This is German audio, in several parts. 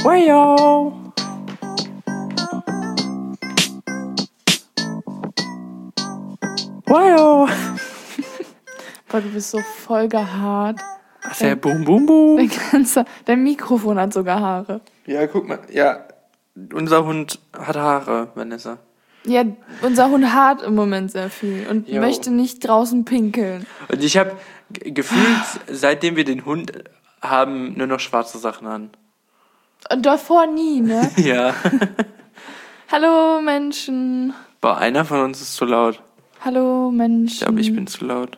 Wayo. Wayo. Boah, du bist so voll gehaart. Das ist ja Boom, Boom, Boom. Dein Mikrofon hat sogar Haare. Ja, guck mal. Ja, unser Hund hat Haare, Vanessa. Ja, unser Hund hat im Moment sehr viel und möchte nicht draußen pinkeln. Und ich habe gefühlt, seitdem wir den Hund haben, nur noch schwarze Sachen an. Und davor nie, ne? Ja. Hallo Menschen. Boah, einer von uns ist zu laut. Hallo Menschen. Ich glaube, ich bin zu laut.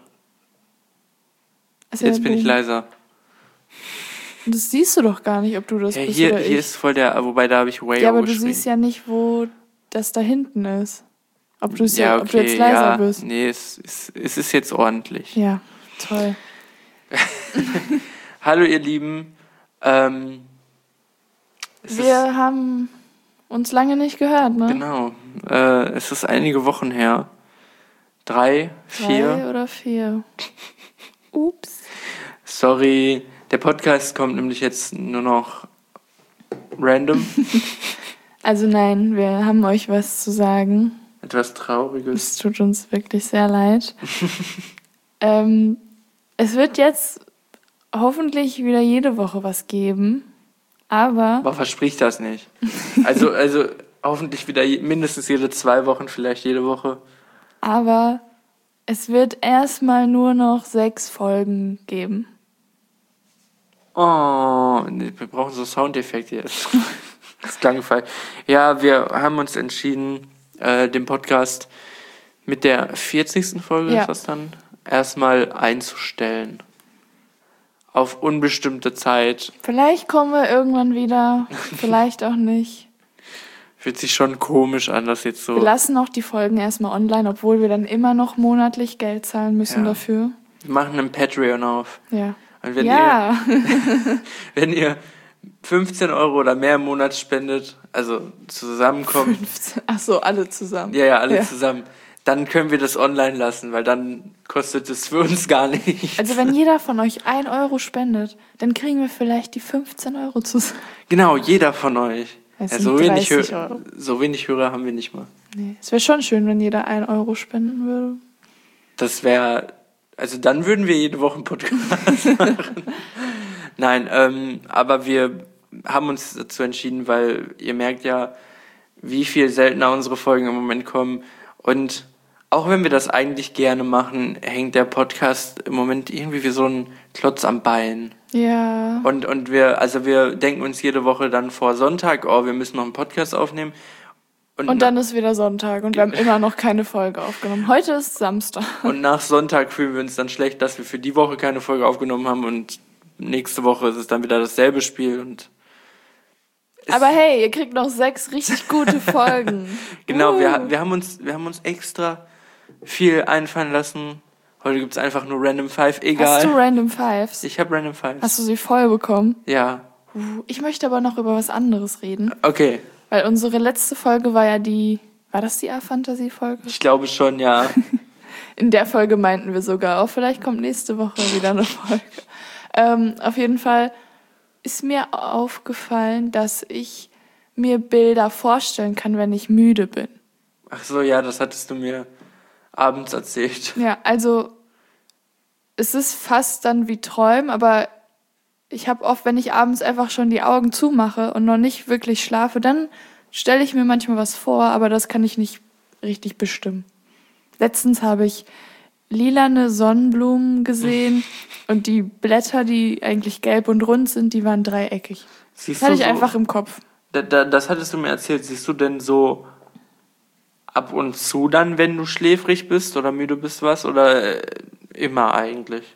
Also Jetzt bin ich leiser. Das siehst du doch gar nicht, ob du das bist hier, oder ich. Hier ist voll der, wobei da habe ich Wayo Ja, aber geschrieben. du siehst ja nicht, wo das da hinten ist. Ob du jetzt leiser bist. Nee, es ist jetzt ordentlich. Ja, toll. Hallo ihr Lieben. Wir haben uns lange nicht gehört, ne? Genau. Es ist einige Wochen her. 3, 4. 3 oder 4. Ups. Sorry, der Podcast kommt nämlich jetzt nur noch random. Also nein, wir haben euch was zu sagen. Etwas Trauriges. Es tut uns wirklich sehr leid. Es wird jetzt hoffentlich wieder jede Woche was geben, aber Verspricht das nicht. Also hoffentlich wieder mindestens jede 2 Wochen, vielleicht jede Woche. Aber es wird erstmal nur noch 6 Folgen geben. Oh, nee, wir brauchen so Soundeffekte jetzt. Das klang falsch. Ja, wir haben uns entschieden, den Podcast mit der 40. Folge ist das dann, erstmal einzustellen. Auf unbestimmte Zeit. Vielleicht kommen wir irgendwann wieder, vielleicht auch nicht. Fühlt sich schon komisch an, das jetzt so. Wir lassen auch die Folgen erstmal online, obwohl wir dann immer noch monatlich Geld zahlen müssen dafür. Wir machen einen Patreon auf. Ja. Und wenn ihr 15 Euro oder mehr im Monat spendet, also zusammenkommt. 15. Ach so, alle zusammen. Ja, alle zusammen. Dann können wir das online lassen, weil dann kostet es für uns gar nicht. Also wenn jeder von euch 1 Euro spendet, dann kriegen wir vielleicht die 15 Euro zusammen. Genau, jeder von euch. Ja, so wenig Hörer haben wir nicht mal. Nee, es wäre schon schön, wenn jeder 1 Euro spenden würde. Das wäre, also dann würden wir jede Woche einen Podcast machen. Nein, aber wir haben uns dazu entschieden, weil ihr merkt ja, wie viel seltener unsere Folgen im Moment kommen. Und auch wenn wir das eigentlich gerne machen, hängt der Podcast im Moment irgendwie wie so ein Klotz am Bein. Ja. Und wir denken uns jede Woche dann vor Sonntag, wir müssen noch einen Podcast aufnehmen. Und dann ist wieder Sonntag und wir haben immer noch keine Folge aufgenommen. Heute ist Samstag. Und nach Sonntag fühlen wir uns dann schlecht, dass wir für die Woche keine Folge aufgenommen haben und nächste Woche ist es dann wieder dasselbe Spiel. Und aber hey, ihr kriegt noch 6 richtig gute Folgen. Genau, wir haben uns extra viel einfallen lassen. Heute gibt es einfach nur Random 5, egal. Hast du Random 5s? Ich habe Random 5s. Hast du sie voll bekommen? Ja. Ich möchte aber noch über was anderes reden. Okay. Weil unsere letzte Folge war ja war das die A-Fantasie-Folge? Ich glaube schon, ja. In der Folge meinten wir sogar, vielleicht kommt nächste Woche wieder eine Folge. Auf jeden Fall ist mir aufgefallen, dass ich mir Bilder vorstellen kann, wenn ich müde bin. Ach so, ja, das hattest du mir abends erzählt. Ja, also es ist fast dann wie Träumen, aber ich habe oft, wenn ich abends einfach schon die Augen zumache und noch nicht wirklich schlafe, dann stelle ich mir manchmal was vor, aber das kann ich nicht richtig bestimmen. Letztens habe ich lilane Sonnenblumen gesehen und die Blätter, die eigentlich gelb und rund sind, die waren dreieckig. Das hatte ich einfach im Kopf. Das hattest du mir erzählt. Siehst du denn so ab und zu dann, wenn du schläfrig bist oder müde bist, was? Oder immer eigentlich?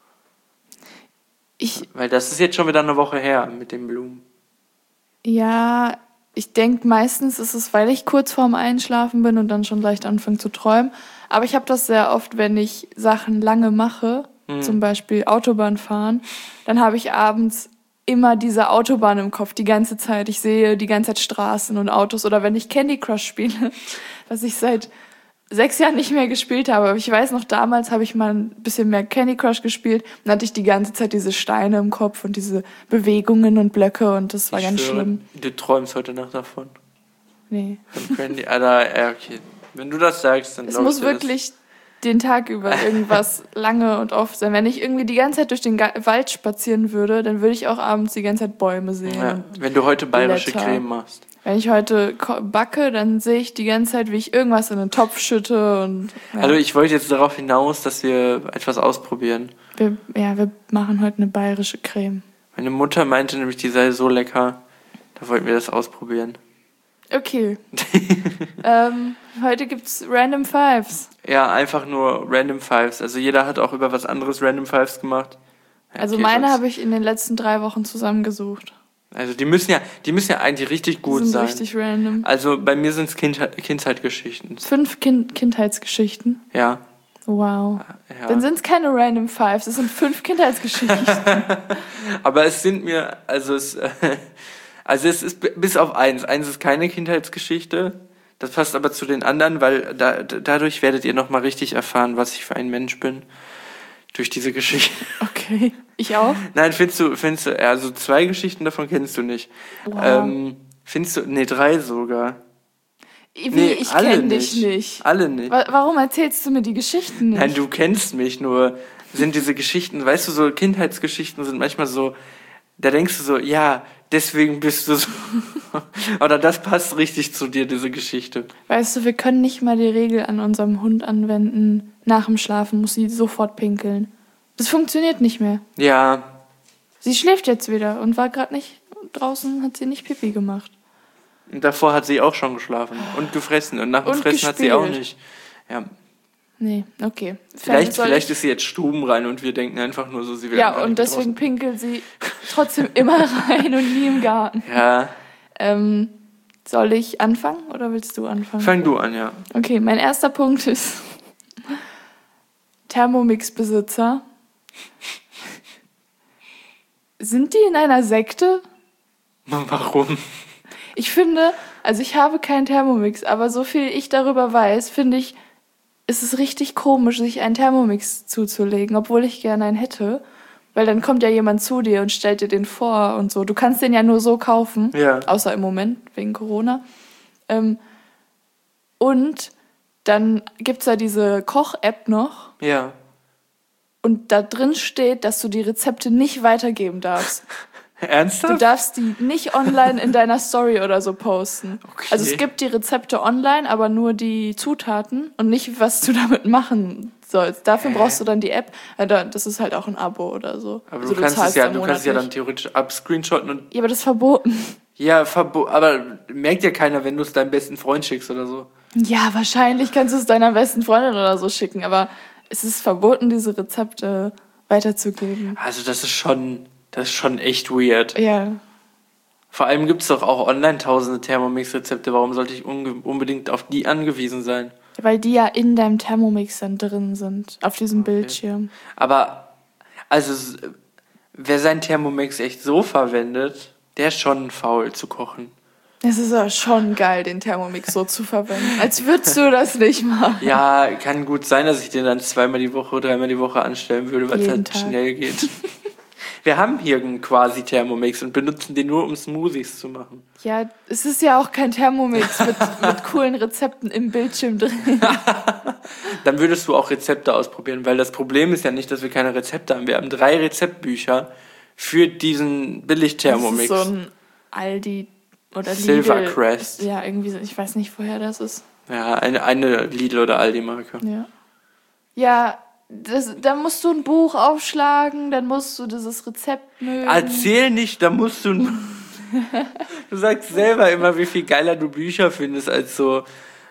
Weil das ist jetzt schon wieder eine Woche her mit den Blumen. Ja, ich denke, meistens ist es, weil ich kurz vorm Einschlafen bin und dann schon leicht anfange zu träumen. Aber ich habe das sehr oft, wenn ich Sachen lange mache, zum Beispiel Autobahn fahren, dann habe ich abends immer diese Autobahn im Kopf die ganze Zeit. Ich sehe die ganze Zeit Straßen und Autos. Oder wenn ich Candy Crush spiele, was ich seit 6 Jahren nicht mehr gespielt habe. Aber ich weiß noch, damals habe ich mal ein bisschen mehr Candy Crush gespielt. Dann hatte ich die ganze Zeit diese Steine im Kopf und diese Bewegungen und Blöcke und das war ganz schlimm. Du träumst heute Nacht davon. Nee. Von Candy. Alter, ja, okay. Wenn du das sagst, dann Es glaub ich muss dir wirklich den Tag über irgendwas lange und oft sein. Wenn ich irgendwie die ganze Zeit durch den Wald spazieren würde, dann würde ich auch abends die ganze Zeit Bäume sehen. Ja, und wenn du heute bayerische Blätter. Creme machst. Wenn ich heute backe, dann sehe ich die ganze Zeit, wie ich irgendwas in den Topf schütte. Und, ja. Also ich wollte jetzt darauf hinaus, dass wir etwas ausprobieren. Wir machen heute eine bayerische Creme. Meine Mutter meinte nämlich, die sei so lecker. Da wollten wir das ausprobieren. Okay. Heute gibt's Random Fives. Ja, einfach nur Random Fives. Also jeder hat auch über was anderes Random Fives gemacht. Ja, Also okay, meine sonst- habe ich in den letzten 3 Wochen zusammengesucht. Also die müssen ja eigentlich richtig gut Die sind sein. richtig random. Also bei mir sind es Kindheitsgeschichten. 5 Kindheitsgeschichten. Ja. Wow. Ja. Dann sind es keine Random Fives, es sind 5 Kindheitsgeschichten. Aber es sind mir, also es ist bis auf eins. Eins ist keine Kindheitsgeschichte. Das passt aber zu den anderen, weil dadurch werdet ihr nochmal richtig erfahren, was ich für ein Mensch bin. Durch diese Geschichte. Okay. Ich auch? Nein, findest du, also 2 Geschichten davon kennst du nicht. Wow. Findest du, nee, 3 sogar. Wie, ich alle kenne dich nicht. Alle nicht. Warum erzählst du mir die Geschichten nicht? Nein, du kennst mich nur. Sind diese Geschichten, weißt du, so Kindheitsgeschichten sind manchmal so, da denkst du so, ja, deswegen bist du so. Oder das passt richtig zu dir, diese Geschichte. Weißt du, wir können nicht mal die Regel an unserem Hund anwenden. Nach dem Schlafen muss sie sofort pinkeln. Das funktioniert nicht mehr. Ja, Sie schläft jetzt wieder und war gerade nicht draußen, hat sie nicht Pipi gemacht. und davor hat sie auch schon geschlafen und gefressen. Und nach dem Und Fressen hat sie auch gespielt. nicht. Ja, Nee, okay. vielleicht ist sie jetzt stubenrein und wir denken einfach nur so, sie will Ja, einfach und nicht deswegen pinkelt sie trotzdem immer rein und nie im Garten. draußen. Ja, Soll ich anfangen oder willst du anfangen? fang du an, ja. Okay, mein erster Punkt ist Thermomix-Besitzer. Sind die in einer Sekte? Warum? Ich finde, also ich habe keinen Thermomix, aber so viel ich darüber weiß, finde ich, ist es richtig komisch, sich einen Thermomix zuzulegen, obwohl ich gerne einen hätte. Weil dann kommt ja jemand zu dir und stellt dir den vor und so. Du kannst den ja nur so kaufen, Ja. außer im Moment, wegen Corona. Und dann gibt's ja diese Koch-App noch. Ja. Und da drin steht, dass du die Rezepte nicht weitergeben darfst. Du Ernsthaft? darfst die nicht online in deiner Story oder so posten. Okay. Also es gibt die Rezepte online, aber nur die Zutaten und nicht, was du damit machen sollst. Dafür brauchst du dann die App. Das ist halt auch ein Abo oder so. Aber Also du kannst es zahlst ja, da du kannst es ja dann monatlich. theoretisch abscreenshotten und Ja, aber das ist verboten. ja, aber merkt ja keiner, wenn du es deinem besten Freund schickst oder so. Ja, wahrscheinlich kannst du es deiner besten Freundin oder so schicken, aber es ist verboten, diese Rezepte weiterzugeben. Also das ist schon echt weird. Ja. Vor allem gibt es doch auch online tausende Thermomix-Rezepte. Warum sollte ich unbedingt auf die angewiesen sein? Weil die ja in deinem Thermomix dann drin sind, auf diesem Bildschirm. Aber, also, wer seinen Thermomix echt so verwendet, der ist schon faul zu kochen. Es ist aber schon geil, den Thermomix so zu verwenden. Als würdest du das nicht machen. Ja, kann gut sein, dass ich den dann 2-mal die Woche, 3-mal die Woche anstellen würde, weil es Jeden halt Tag. schnell geht. Wir haben hier einen quasi Thermomix und benutzen den nur, um Smoothies zu machen. Ja, es ist ja auch kein Thermomix mit coolen Rezepten im Bildschirm drin. Dann würdest du auch Rezepte ausprobieren, weil das Problem ist ja nicht, dass wir keine Rezepte haben. Wir haben 3 Rezeptbücher für diesen Billig-Thermomix. Das ist so ein Aldi oder Silver Lidl. Crest. Ja, irgendwie so. Ich weiß nicht, woher das ist. Ja, eine Lidl- oder Aldi-Marke. Ja. Ja, da musst du ein Buch aufschlagen, dann musst du dieses Rezept mögen. Erzähl nicht, da musst du... Du sagst selber immer, wie viel geiler du Bücher findest als so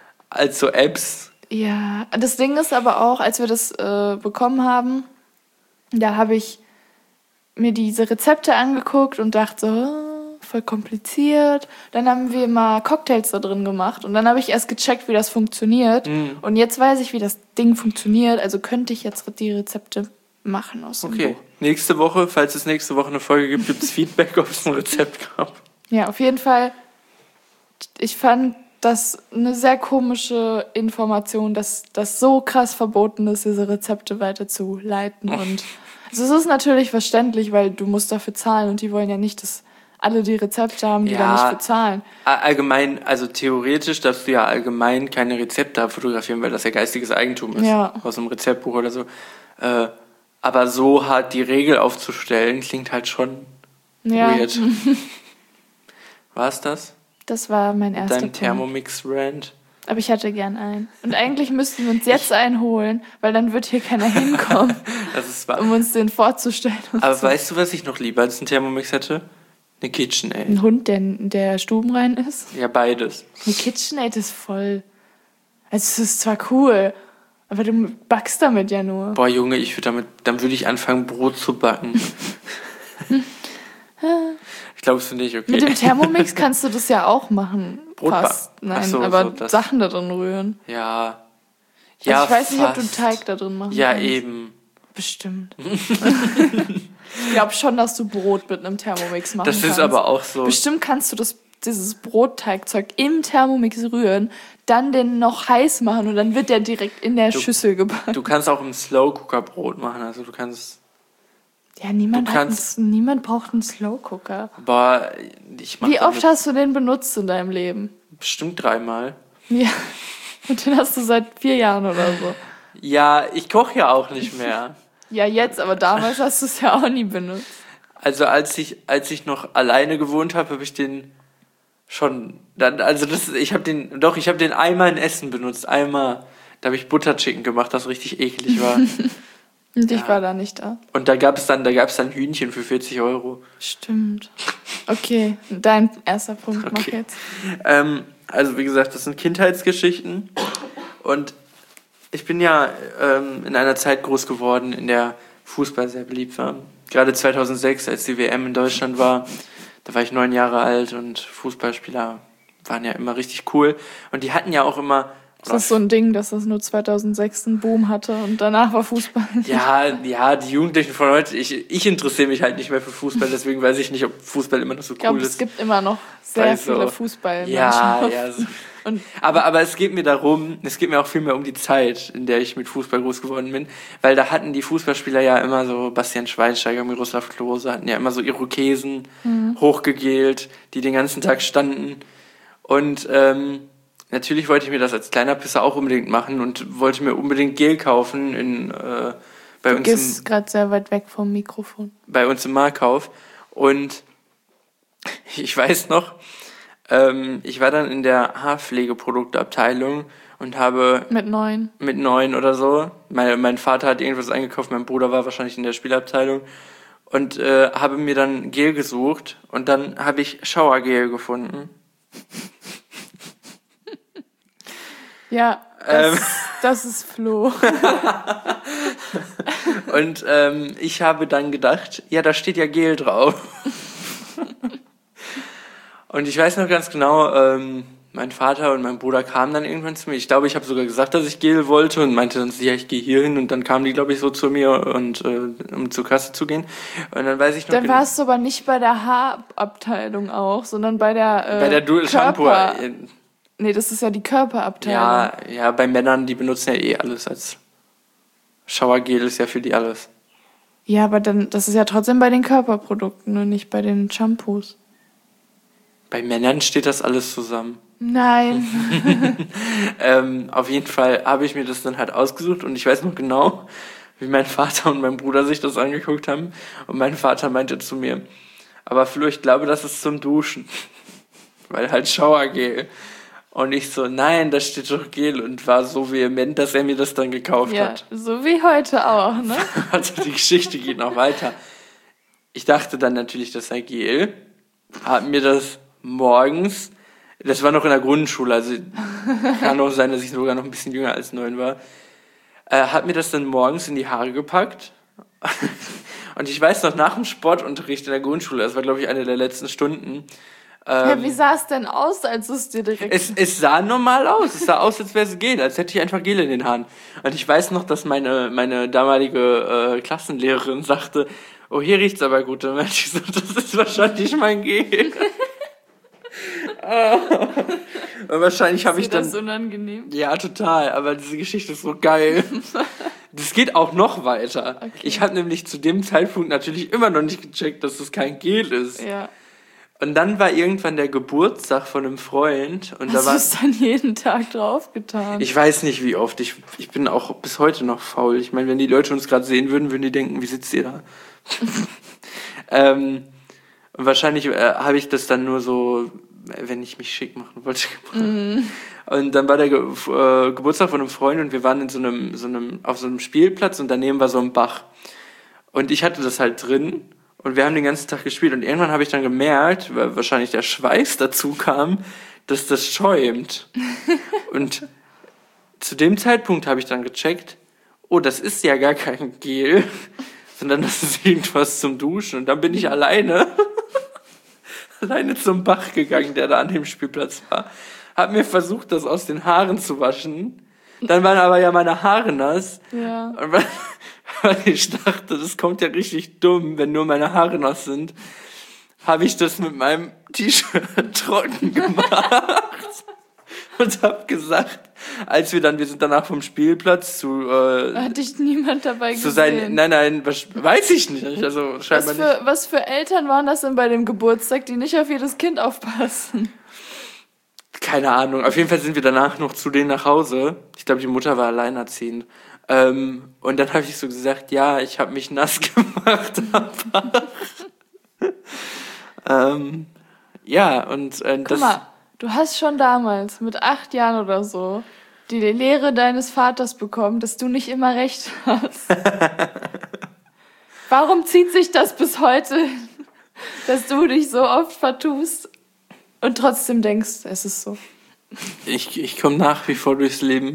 Apps. Ja, das Ding ist aber auch, als wir das bekommen haben, da habe ich mir diese Rezepte angeguckt und dachte so, voll kompliziert. Dann haben wir mal Cocktails da drin gemacht und dann habe ich erst gecheckt, wie das funktioniert. Und jetzt weiß ich, wie das Ding funktioniert, also könnte ich jetzt die Rezepte machen aus dem Okay, Buch. nächste Woche, falls es nächste Woche eine Folge gibt, gibt es Feedback, ob es ein Rezept gab. Ja, auf jeden Fall, ich fand das eine sehr komische Information, dass das so krass verboten ist, diese Rezepte weiterzuleiten. Und also es ist natürlich verständlich, weil du musst dafür zahlen und die wollen ja nicht, dass alle die Rezepte haben, die da nicht für zahlen. Allgemein, also theoretisch darfst du ja allgemein keine Rezepte fotografieren, weil das ja geistiges Eigentum ist. Ja. Aus einem Rezeptbuch oder so. Aber so hart die Regel aufzustellen, klingt halt schon weird. War's das? Das war mein erster Dein Punkt. Thermomix-Rant? Aber ich hatte gern einen. Und eigentlich müssten wir uns jetzt einen holen, weil dann wird hier keiner hinkommen, Das ist wahr. um uns den vorzustellen. Aber weißt du, was ich noch lieber als einen Thermomix hätte? Eine KitchenAid. Ein Hund, der stubenrein ist? Ja, beides. Eine KitchenAid ist voll. Also es ist zwar cool, aber du backst damit ja nur. Boah, Junge, dann würde ich anfangen, Brot zu backen. Ich glaube, das finde ich okay. Mit dem Thermomix kannst du das ja auch machen. Fast. Nein, Ach so, aber so, Sachen da drin rühren. Ja. Also Ja, ich weiß nicht, ob du fast. Teig da drin machen Ja, kannst. eben. Bestimmt. Ich glaube schon, dass du Brot mit einem Thermomix machen Das kannst. ist aber auch so. Bestimmt kannst du dieses Brotteigzeug im Thermomix rühren, dann den noch heiß machen und dann wird der direkt in der Schüssel gebacken. Du kannst auch im Slow-Cooker Brot machen. Also du kannst. Ja, niemand braucht einen Slowcooker. Boah, ich mache Wie oft hast du den benutzt in deinem Leben? bestimmt 3-mal. Ja. Und den hast du seit 4 Jahren oder so. Ja, ich koche ja auch nicht mehr. Ja, jetzt, aber damals hast du es ja auch nie benutzt. Also als ich noch alleine gewohnt habe, habe ich den schon ich habe den einmal in Essen benutzt, einmal. Da habe ich Butterchicken gemacht, das richtig eklig war. Und ich war da nicht da. Und da gab's dann Hühnchen für 40 Euro. Stimmt. Okay, dein erster Punkt, mach Okay. jetzt. Also wie gesagt, das sind Kindheitsgeschichten. Und ich bin ja in einer Zeit groß geworden, in der Fußball sehr beliebt war. Gerade 2006, als die WM in Deutschland war, da war ich 9 Jahre alt und Fußballspieler waren ja immer richtig cool. Und die hatten ja auch immer... Das ist so ein Ding, dass das nur 2006 einen Boom hatte und danach war Fußball. Ja, die Jugendlichen von heute, ich interessiere mich halt nicht mehr für Fußball, deswegen weiß ich nicht, ob Fußball immer noch so Ich glaube, cool es ist. gibt immer noch sehr Weil so- viele Fußballmenschen. Ja. So. Und Aber es geht mir auch viel mehr um die Zeit, in der ich mit Fußball groß geworden bin, weil da hatten die Fußballspieler ja immer so, Bastian Schweinsteiger, Miroslav Klose, hatten ja immer so Irokesen, hochgegelt, die den ganzen Tag standen. Und natürlich wollte ich mir das als kleiner Pisser auch unbedingt machen und wollte mir unbedingt Gel kaufen du gehst gerade sehr weit weg vom Mikrofon. bei uns im Markauf. Und ich weiß noch, ich war dann in der Haarpflegeprodukteabteilung und habe Mit 9. mit 9 oder so, mein Vater hat irgendwas eingekauft, mein Bruder war wahrscheinlich in der Spielabteilung und habe mir dann Gel gesucht und dann habe ich Showergel gefunden. Ja, das ist Flo. Und ich habe dann gedacht, ja, da steht ja Gel drauf. Und ich weiß noch ganz genau, mein Vater und mein Bruder kamen dann irgendwann zu mir. Ich glaube, ich habe sogar gesagt, dass ich Gel wollte und meinte dann, ja, ich gehe hier hin. Und dann kamen die, glaube ich, so zu mir, und um zur Kasse zu gehen. Und dann weiß ich noch... Dann warst du aber nicht bei der Haarabteilung auch, sondern bei der bei der Dual-Shampoo. Nee, das ist ja die Körperabteilung. Ja, bei Männern, die benutzen ja eh alles als... Showergel ist ja für die alles. Ja, aber dann, das ist ja trotzdem bei den Körperprodukten und nicht bei den Shampoos. Bei Männern steht das alles zusammen. Nein. Auf jeden Fall habe ich mir das dann halt ausgesucht und ich weiß noch genau, wie mein Vater und mein Bruder sich das angeguckt haben. Und mein Vater meinte zu mir, aber Flo, ich glaube, das ist zum Duschen. Weil halt Showergel. Und ich so, nein, da steht doch Gel, und war so vehement, dass er mir das dann gekauft Ja, hat. so wie heute auch, ne? Also die Geschichte geht noch weiter. Ich dachte dann natürlich, das sei Gel. Hab mir das morgens, das war noch in der Grundschule, also kann auch sein, dass ich sogar noch ein bisschen jünger als 9 war, hab mir das dann morgens in die Haare gepackt. Und ich weiß noch, nach dem Sportunterricht in der Grundschule, das war, glaube ich, eine der letzten Stunden. Ja, wie sah es denn aus, als es dir direkt... Es sah normal aus. Es sah aus, als wäre es Gel, als hätte ich einfach Gel in den Haaren. Und ich weiß noch, dass meine damalige Klassenlehrerin sagte, oh, hier riecht's aber gut. Und dann meinte ich so, das ist wahrscheinlich mein Gel. Und wahrscheinlich habe ich dann... Ist das unangenehm? Ja, total, aber diese Geschichte ist so geil. Das geht auch noch weiter. Okay. Ich habe nämlich zu dem Zeitpunkt natürlich immer noch nicht gecheckt, dass das kein Gel ist. Ja. Und dann war irgendwann der Geburtstag von einem Freund. Und Hast du es dann jeden Tag draufgetan? Ich weiß nicht, wie oft. Ich bin auch bis heute noch faul. Ich meine, wenn die Leute uns gerade sehen würden, würden die denken, wie sitzt ihr da? Und wahrscheinlich habe ich das dann nur so, wenn ich mich schick machen wollte, gemacht. Und dann war der Geburtstag von einem Freund und wir waren auf so einem Spielplatz und daneben war so ein Bach. Und ich hatte das halt drin und wir haben den ganzen Tag gespielt und irgendwann habe ich dann gemerkt, weil wahrscheinlich der Schweiß dazu kam, dass das schäumt. Und zu dem Zeitpunkt habe ich dann gecheckt, oh, das ist ja gar kein Gel, sondern das ist irgendwas zum Duschen. Und dann bin ich alleine zum Bach gegangen, der da an dem Spielplatz war. Hab mir versucht, das aus den Haaren zu waschen. Dann waren aber ja meine Haare nass. Ja. Und weil ich dachte, das kommt ja richtig dumm, wenn nur meine Haare nass sind, habe ich das mit meinem T-Shirt trocken gemacht. Und hab gesagt, wir sind danach vom Spielplatz zu... Hat dich niemand dabei zu gesehen? Nein, weiß ich nicht. Also scheinbar nicht. Was für Eltern waren das denn bei dem Geburtstag, die nicht auf jedes Kind aufpassen? Keine Ahnung. Auf jeden Fall sind wir danach noch zu denen nach Hause. Ich glaube, die Mutter war alleinerziehend. Und dann habe ich so gesagt, ja, ich habe mich nass gemacht. Ja, und Guck das... mal, du hast schon damals mit 8 Jahren oder so die Lehre deines Vaters bekommen, dass du nicht immer recht hast. Warum zieht sich das bis heute, dass du dich so oft vertust und trotzdem denkst, es ist so? Ich komme nach wie vor durchs Leben.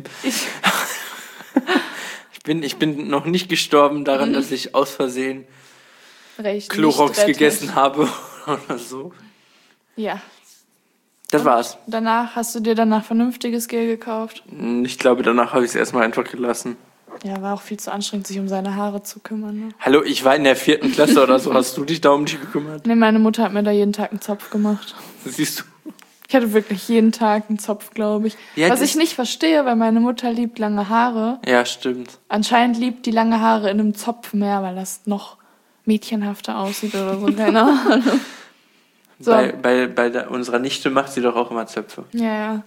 Ich bin noch nicht gestorben daran, dass ich aus Versehen Chlorox gegessen habe oder so. Ja. Das war's. Hast du dir danach vernünftiges Gel gekauft? Ich glaube, danach habe ich es erstmal einfach gelassen. Ja, war auch viel zu anstrengend, sich um seine Haare zu kümmern. Ne? Hallo, ich war in der 4. Klasse oder so. Hast du dich da um dich gekümmert? Nee, meine Mutter hat mir da jeden Tag einen Zopf gemacht. Siehst du? Ich hatte wirklich jeden Tag einen Zopf, glaube ich. Ja, was ich nicht verstehe, weil meine Mutter liebt lange Haare. Ja, stimmt. Anscheinend liebt die lange Haare in einem Zopf mehr, weil das noch mädchenhafter aussieht oder so, keine Ahnung. So. Bei unserer Nichte macht sie doch auch immer Zöpfe. Ja.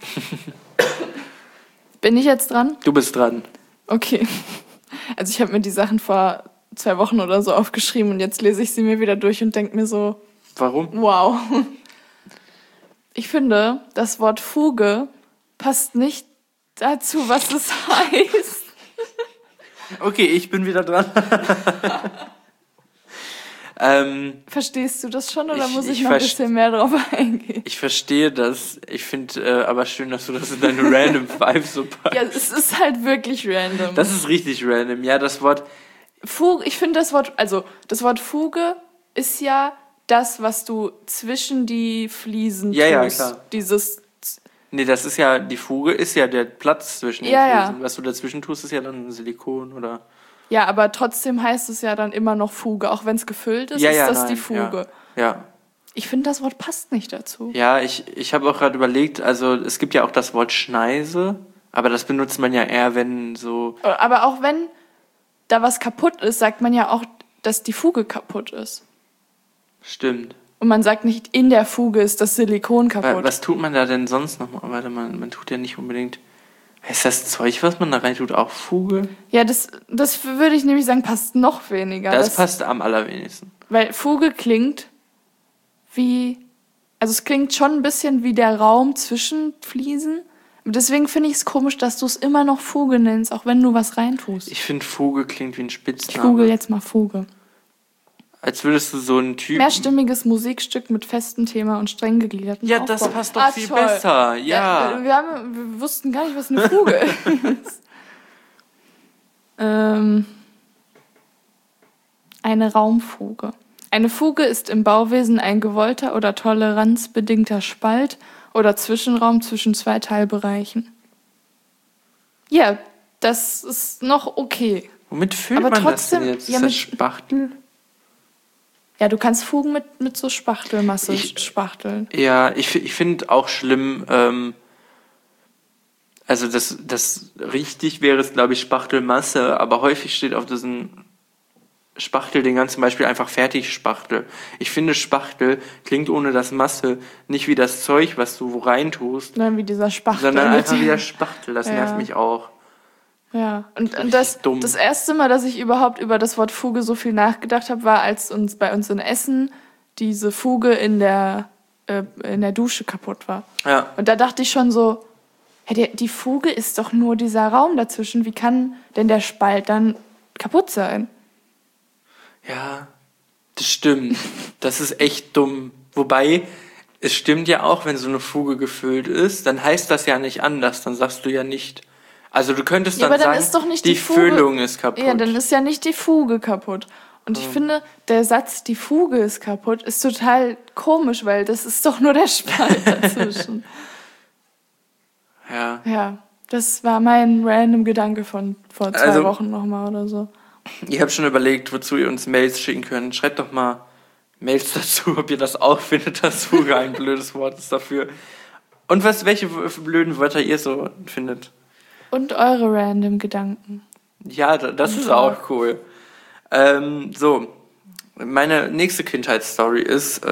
Bin ich jetzt dran? Du bist dran. Okay. Also ich habe mir die Sachen vor 2 Wochen oder so aufgeschrieben und jetzt lese ich sie mir wieder durch und denke mir so... Warum? Wow. Ich finde, das Wort Fuge passt nicht dazu, was es heißt. Okay, ich bin wieder dran. Verstehst du das schon oder muss ich noch ein bisschen mehr drauf eingehen? Ich verstehe das. Ich finde aber schön, dass du das in deine random Vibe so packst. Ja, es ist halt wirklich random. Das ist richtig random. Ja, das Wort... Fuge, ich finde das Wort Fuge ist ja das, was du zwischen die Fliesen tust. Ja, klar. Nee, das ist ja, die Fuge ist ja der Platz zwischen den Fliesen. Ja. Was du dazwischen tust, ist ja dann Silikon oder... Ja, aber trotzdem heißt es ja dann immer noch Fuge. Auch wenn es gefüllt ist, ist das die Fuge. Ja. Ich finde, das Wort passt nicht dazu. Ja, ich habe auch gerade überlegt, also es gibt ja auch das Wort Schneise, aber das benutzt man ja eher, wenn so... Aber auch wenn da was kaputt ist, sagt man ja auch, dass die Fuge kaputt ist. Stimmt. Und man sagt nicht, in der Fuge ist das Silikon kaputt. Was tut man da denn sonst noch? Warte mal, man tut ja nicht unbedingt... Ist das Zeug, was man da rein tut, auch Fuge? Ja, das würde ich nämlich sagen, passt noch weniger. Das passt am allerwenigsten. Weil Fuge klingt wie... Also es klingt schon ein bisschen wie der Raum zwischen Fliesen. Deswegen finde ich es komisch, dass du es immer noch Fuge nennst, auch wenn du was reintust. Ich finde, Fuge klingt wie ein Spitzname. Ich google jetzt mal Fuge. Als würdest du so einen Typen... Mehrstimmiges Musikstück mit festem Thema und streng gegliederten Ja, Aufbau. Das passt doch viel toll. Besser, ja. Wir wussten gar nicht, was eine Fuge ist. Eine Raumfuge. Eine Fuge ist im Bauwesen ein gewollter oder toleranzbedingter Spalt oder Zwischenraum zwischen 2 Teilbereichen. Ja, das ist noch okay. Womit füllt man trotzdem, das denn jetzt? Ist das Spachtel? Ja, du kannst Fugen mit so Spachtelmasse spachteln. Ja, ich finde auch schlimm, Also das richtig wäre es, glaube ich, Spachtelmasse, aber häufig steht auf diesen Spachteldingern zum Beispiel einfach Fertigspachtel. Ich finde, Spachtel klingt ohne das Masse nicht wie das Zeug, was du wo reintust, Nein, wie dieser Spachtel. sondern mit einfach dem- wie der Spachtel. Das Ja. nervt mich auch. Ja, und Richtig das dumm. erste Mal, dass ich überhaupt über das Wort Fuge so viel nachgedacht habe, war, als bei uns in Essen diese Fuge in der Dusche kaputt war. Ja, Und da dachte ich schon so, hey, die Fuge ist doch nur dieser Raum dazwischen. Wie kann denn der Spalt dann kaputt sein? ja, das stimmt. Das ist echt dumm. Wobei, es stimmt ja auch, wenn so eine Fuge gefüllt ist, dann heißt das ja nicht anders. Dann sagst du ja nicht. Also du könntest Ja, dann aber dann sagen, ist doch nicht die die Fuge- Füllung ist kaputt. Ja, dann ist ja nicht die Fuge kaputt. Und ich finde, der Satz, die Fuge ist kaputt, ist total komisch, weil das ist doch nur der Spalt dazwischen. Ja. Ja, das war mein random Gedanke von vor 2 Also- Wochen nochmal oder so. Ich habe schon überlegt, wozu ihr uns Mails schicken könnt. Schreibt doch mal Mails dazu, ob ihr das auch findet, dass Fuge ein blödes Wort ist dafür. Und welche blöden Wörter ihr so findet. Und eure random Gedanken. Ja, das ist auch cool. So, meine nächste Kindheitsstory ist,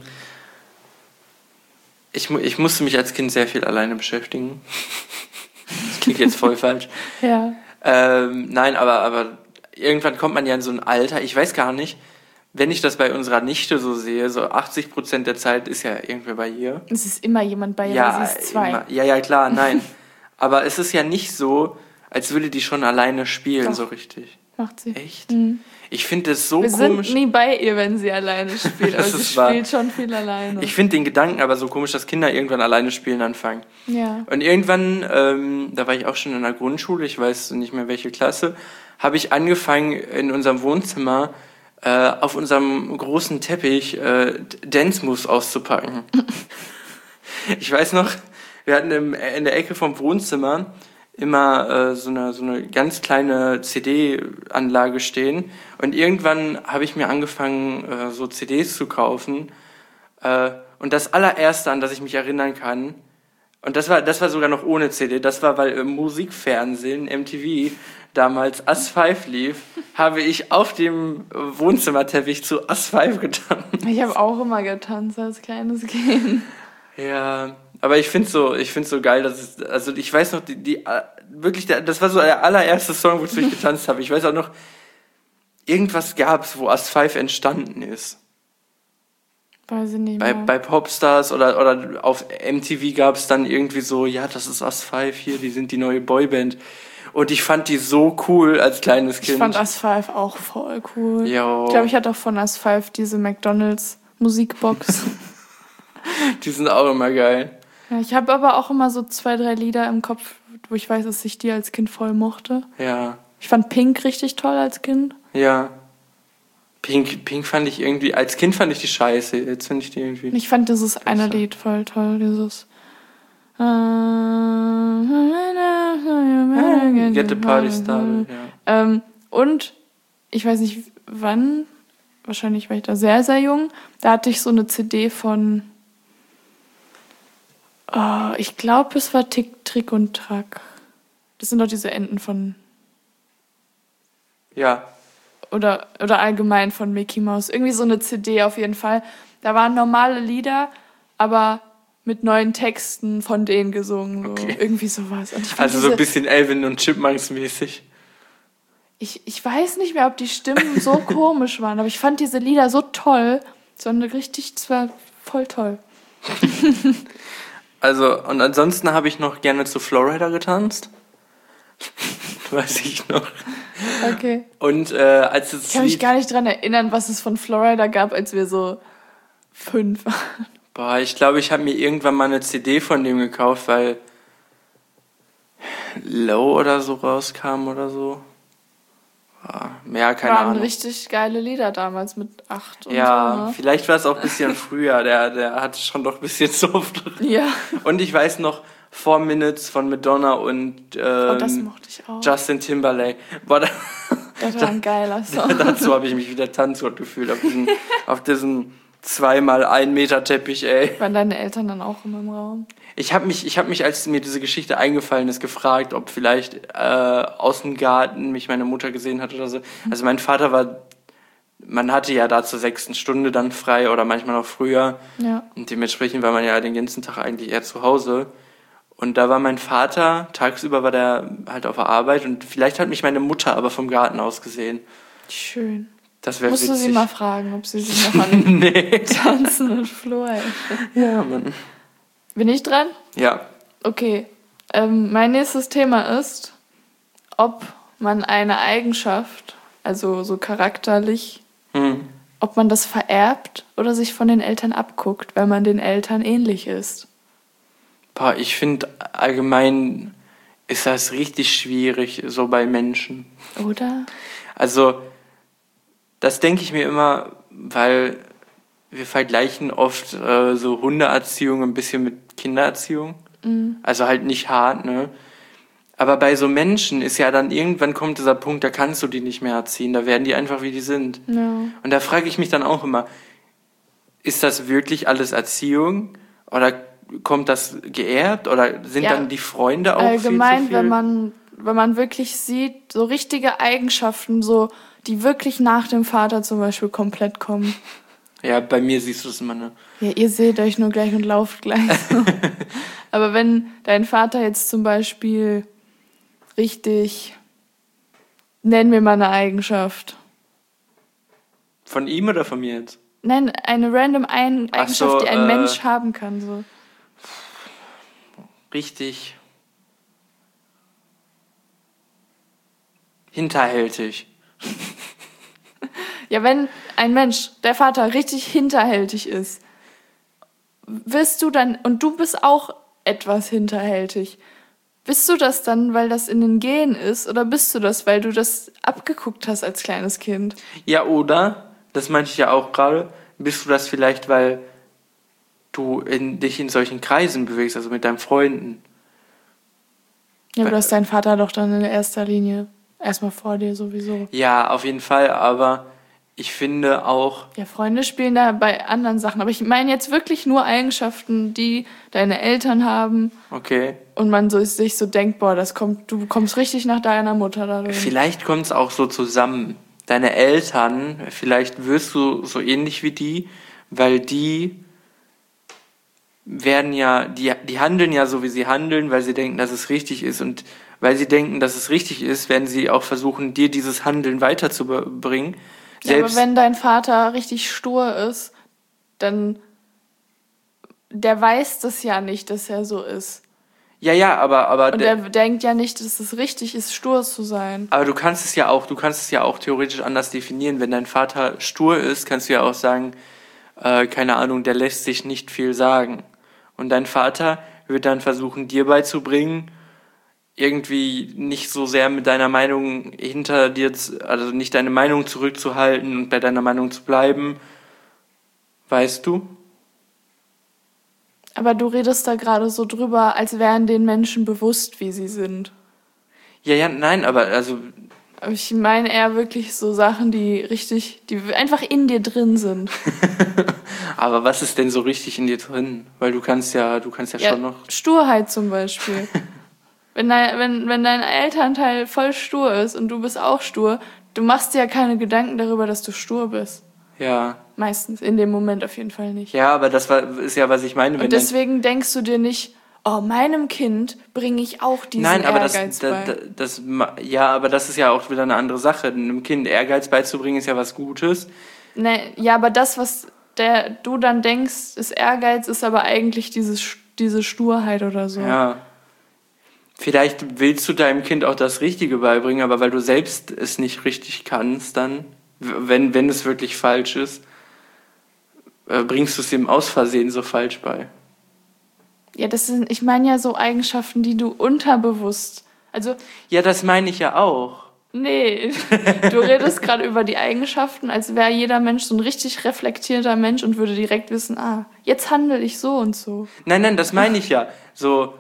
ich musste mich als Kind sehr viel alleine beschäftigen. Das klingt jetzt voll falsch. Ja. Nein, aber irgendwann kommt man ja in so ein Alter, ich weiß gar nicht, wenn ich das bei unserer Nichte so sehe, so 80% der Zeit ist ja irgendwer bei ihr. Es ist immer jemand bei ihr, Ja, weil sie ist 2. immer. Ja, klar, nein. Aber es ist ja nicht so, als würde die schon alleine spielen, Doch. so richtig. Macht sie. Echt? Mhm. Ich finde es so Wir komisch. sind nie bei ihr, wenn sie alleine spielt. Aber Das sie ist wahr. spielt schon viel alleine. Ich finde den Gedanken aber so komisch, dass Kinder irgendwann alleine spielen anfangen. Ja. Und irgendwann, da war ich auch schon in der Grundschule, ich weiß nicht mehr welche Klasse, habe ich angefangen in unserem Wohnzimmer auf unserem großen Teppich Dance Moves auszupacken. Ich weiß noch, wir hatten in der Ecke vom Wohnzimmer immer so eine ganz kleine CD-Anlage stehen und irgendwann habe ich mir angefangen, so CDs zu kaufen und das allererste, an das ich mich erinnern kann, und das war sogar noch ohne CD, das war, weil im Musikfernsehen, MTV, damals Us 5 lief, habe ich auf dem Wohnzimmerteppich zu Us 5 getanzt. Ich habe auch immer getanzt als kleines Kind. Ja, aber ich find's so geil, dass es, also ich weiß noch, wirklich, das war so der allererste Song, wozu ich getanzt habe. Ich weiß auch noch, irgendwas gab's, wo Us 5 entstanden ist. Weiß ich nicht mehr. Bei Popstars oder auf MTV gab's dann irgendwie so, ja, das ist Us 5 hier, die sind die neue Boyband. Und ich fand die so cool als kleines Kind. Ich fand Us 5 auch voll cool. Jo. Ich glaube, ich hatte auch von Us 5 diese McDonalds Musikbox. Die sind auch immer geil. Ja, ich habe aber auch immer so 2, 3 Lieder im Kopf, wo ich weiß, dass ich die als Kind voll mochte. Ja, Ich fand Pink richtig toll als Kind. ja. Pink fand ich irgendwie, als Kind fand ich die scheiße, jetzt finde ich die irgendwie. Und ich fand dieses eine Besser. Lied voll toll, dieses Get the party started, ja. Und ich weiß nicht wann, wahrscheinlich war ich da sehr, sehr jung, da hatte ich so eine CD von, ich glaube, es war Tick, Trick und Track. Das sind doch diese Enden von, Ja, oder allgemein von Mickey Mouse. Irgendwie so eine CD auf jeden Fall. Da waren normale Lieder, aber mit neuen Texten von denen gesungen. So. Okay. Irgendwie sowas. Und ich fand also so ein bisschen Alvin und Chipmunks mäßig. ich weiß nicht mehr, ob die Stimmen so komisch waren, aber ich fand diese Lieder so toll. So eine richtig, es war voll toll. Also, und ansonsten habe ich noch gerne zu Florida getanzt. Weiß ich noch. Okay. Und als es Ich kann mich gar nicht dran erinnern, was es von Florida gab, als wir so 5 waren. Boah, ich glaube, ich habe mir irgendwann mal eine CD von dem gekauft, weil Low oder so rauskam oder so. Ja, keine Waren Ahnung. richtig geile Lieder damals mit 8 und Ja, so, ne? vielleicht war es auch ein bisschen früher. Der hatte schon doch ein bisschen Soft. Ja. Und ich weiß noch, 4 Minutes von Madonna und Das mochte ich auch. Justin Timberlake. Boah, Das war ein geiler Song. dazu habe ich mich wieder tanzgott gefühlt. Auf diesen 2x 1 Meter Teppich, ey. Waren deine Eltern dann auch immer im Raum? Ich hab mich, als mir diese Geschichte eingefallen ist, gefragt, ob vielleicht aus dem Garten mich meine Mutter gesehen hat oder so. Also mein Vater man hatte ja da zur 6. Stunde dann frei oder manchmal noch früher. Ja. Und dementsprechend war man ja den ganzen Tag eigentlich eher zu Hause. Und da war mein Vater, tagsüber war der halt auf der Arbeit und vielleicht hat mich meine Mutter aber vom Garten aus gesehen. Schön. Das wäre Musst witzig. du sie mal fragen, ob sie sich noch an Nee. Tanzen und Flo erinnert. Ja, Mann. Bin ich dran? Ja. Okay. Mein nächstes Thema ist, ob man eine Eigenschaft, also so charakterlich, ob man das vererbt oder sich von den Eltern abguckt, weil man den Eltern ähnlich ist. Boah, ich finde allgemein ist das richtig schwierig, so bei Menschen. Oder? Also, das denke ich mir immer, weil wir vergleichen oft so Hundeerziehung ein bisschen mit Kindererziehung. Also halt nicht hart, ne? Aber bei so Menschen ist ja dann irgendwann kommt dieser Punkt, da kannst du die nicht mehr erziehen, da werden die einfach wie die sind. Ja. Und da frage ich mich dann auch immer, ist das wirklich alles Erziehung oder kommt das geerbt oder sind Ja, dann die Freunde auch allgemein, viel zu viel? wenn man wirklich sieht, so richtige Eigenschaften, so die wirklich nach dem Vater zum Beispiel komplett kommen. Ja, bei mir siehst du es immer, ne? Ja, ihr seht euch nur gleich und lauft gleich. Aber wenn dein Vater jetzt zum Beispiel richtig, nennen wir mal eine Eigenschaft. Von ihm oder von mir jetzt? Nein, eine random Eigenschaft, so, die ein Mensch haben kann. So. Richtig hinterhältig. Ja, wenn ein Mensch, der Vater, richtig hinterhältig ist, wirst du dann, und du bist auch etwas hinterhältig, bist du das dann, weil das in den Genen ist, oder bist du das, weil du das abgeguckt hast als kleines Kind? Ja, oder, das meinte ich ja auch gerade, bist du das vielleicht, weil du dich in solchen Kreisen bewegst, also mit deinen Freunden? Ja, aber du hast deinen Vater doch dann in erster Linie erstmal vor dir sowieso. Ja, auf jeden Fall, aber ich finde auch, Ja, Freunde spielen da bei anderen Sachen, aber ich meine jetzt wirklich nur Eigenschaften, die deine Eltern haben okay, und man sich so denkt, boah, du kommst richtig nach deiner Mutter dadurch. vielleicht kommt es auch so zusammen. Deine Eltern, vielleicht wirst du so ähnlich wie die, weil die werden ja, die handeln ja so, wie sie handeln, weil sie denken, dass es richtig ist. Und weil sie denken, dass es richtig ist, werden sie auch versuchen, dir dieses Handeln weiterzubringen. Ja, aber wenn dein Vater richtig stur ist, dann der weiß das ja nicht, dass er so ist. Ja, aber Und er denkt ja nicht, dass es richtig ist, stur zu sein. aber du kannst es ja auch theoretisch anders definieren. Wenn dein Vater stur ist, kannst du ja auch sagen, keine Ahnung, der lässt sich nicht viel sagen. Und dein Vater wird dann versuchen, dir beizubringen, irgendwie nicht so sehr mit deiner Meinung also nicht deine Meinung zurückzuhalten und bei deiner Meinung zu bleiben. Weißt du? Aber du redest da gerade so drüber, als wären den Menschen bewusst, wie sie sind. Ja, nein, aber also, Aber ich meine eher wirklich so Sachen, die einfach in dir drin sind. aber was ist denn so richtig in dir drin? Weil du kannst ja schon noch. Sturheit zum Beispiel. Wenn dein Elternteil voll stur ist und du bist auch stur, du machst dir ja keine Gedanken darüber, dass du stur bist. Ja. Meistens, in dem Moment auf jeden Fall nicht. Ja, aber ist ja, was ich meine. Wenn Und deswegen denkst du dir nicht, oh, meinem Kind bringe ich auch diesen Ehrgeiz bei. Ja, aber das ist ja auch wieder eine andere Sache. Einem Kind Ehrgeiz beizubringen, ist ja was Gutes. Ne, ja, aber das, was du dann denkst, ist Ehrgeiz, ist aber eigentlich diese Sturheit oder so. Ja. Vielleicht willst du deinem Kind auch das Richtige beibringen, aber weil du selbst es nicht richtig kannst, dann, wenn es wirklich falsch ist, bringst du es ihm aus Versehen so falsch bei. Ja, ich meine ja so Eigenschaften, die du unterbewusst, also, Ja, das meine ich ja auch. nee, du redest gerade über die Eigenschaften, als wäre jeder Mensch so ein richtig reflektierter Mensch und würde direkt wissen, jetzt handle ich so und so. Nein, das meine ich ja. So,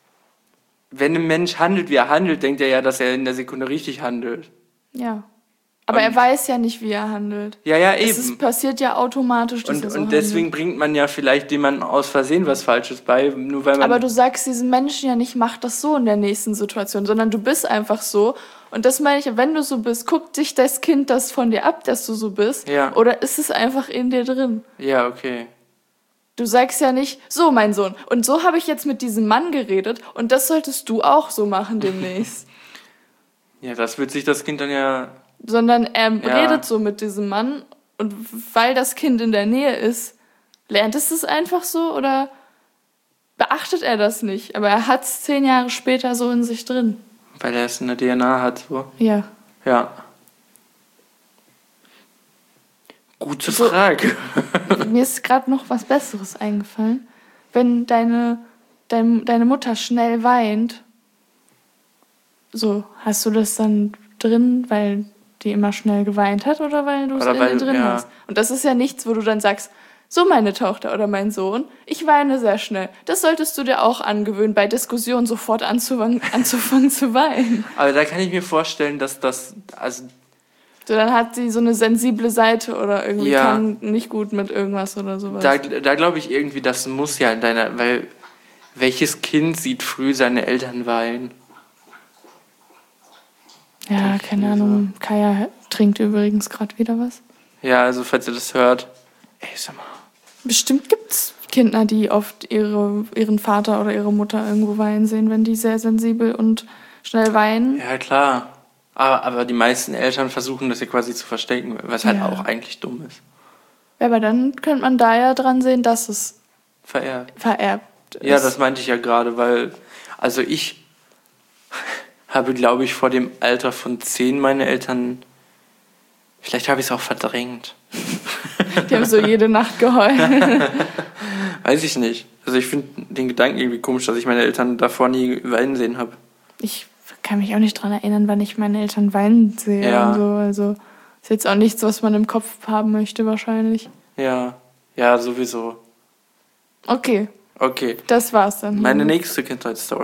wenn ein Mensch handelt, wie er handelt, denkt er ja, dass er in der Sekunde richtig handelt. Ja. Aber er weiß ja nicht, wie er handelt. Ja, eben. Es passiert ja automatisch, dass er so Und deswegen handelt. bringt man ja vielleicht jemandem aus Versehen was Falsches bei, nur weil man... Aber du sagst diesen Menschen ja nicht, mach das so in der nächsten Situation, sondern du bist einfach so. Und das meine ich, wenn du so bist, guckt sich das Kind das von dir ab, dass du so bist? Ja. Oder ist es einfach in dir drin? Ja, okay. Du sagst ja nicht, so mein Sohn, und so habe ich jetzt mit diesem Mann geredet und das solltest du auch so machen demnächst. Ja, das wird sich das Kind dann ja... Sondern er redet so mit diesem Mann und weil das Kind in der Nähe ist, lernt es das einfach so oder beachtet er das nicht? Aber er hat es 10 Jahre später so in sich drin. Weil er es in der DNA hat, so. Ja. Ja. Gute Frage. Mir ist gerade noch was Besseres eingefallen. Wenn deine Mutter schnell weint, so, hast du das dann drin, weil die immer schnell geweint hat oder weil du es in dir drin hast? Und das ist ja nichts, wo du dann sagst, so meine Tochter oder mein Sohn, ich weine sehr schnell. Das solltest du dir auch angewöhnen, bei Diskussionen sofort anzufangen zu weinen. Aber da kann ich mir vorstellen, dass das... Also so, dann hat sie so eine sensible Seite oder irgendwie Ja. kann nicht gut mit irgendwas oder sowas. Da glaube ich irgendwie, das muss ja in deiner... Weil welches Kind sieht früh seine Eltern weinen? Ja, keine Ahnung. Kaya trinkt übrigens gerade wieder was. Ja, also falls ihr das hört... Ey, sag mal. Bestimmt gibt's Kinder, die oft ihren Vater oder ihre Mutter irgendwo weinen sehen, wenn die sehr sensibel und schnell weinen. Ja, klar. Aber die meisten Eltern versuchen das ja quasi zu verstecken, was halt Ja. auch eigentlich dumm ist. Aber dann könnte man da ja dran sehen, dass es Vererbt. vererbt ist. Ja, das meinte ich ja gerade, weil... Also ich habe, glaube ich, vor dem Alter von 10 meine Eltern... Vielleicht habe ich es auch verdrängt. Die haben so jede Nacht geheult. Weiß ich nicht. Also ich finde den Gedanken irgendwie komisch, dass ich meine Eltern davor nie weinen sehen habe. Ich kann mich auch nicht dran erinnern, wann ich meine Eltern weinen sehe. Ja. Und so. Also ist jetzt auch nichts, was man im Kopf haben möchte wahrscheinlich. Ja, sowieso. Okay, Okay, das war's dann. meine nächste Kindheitsstory.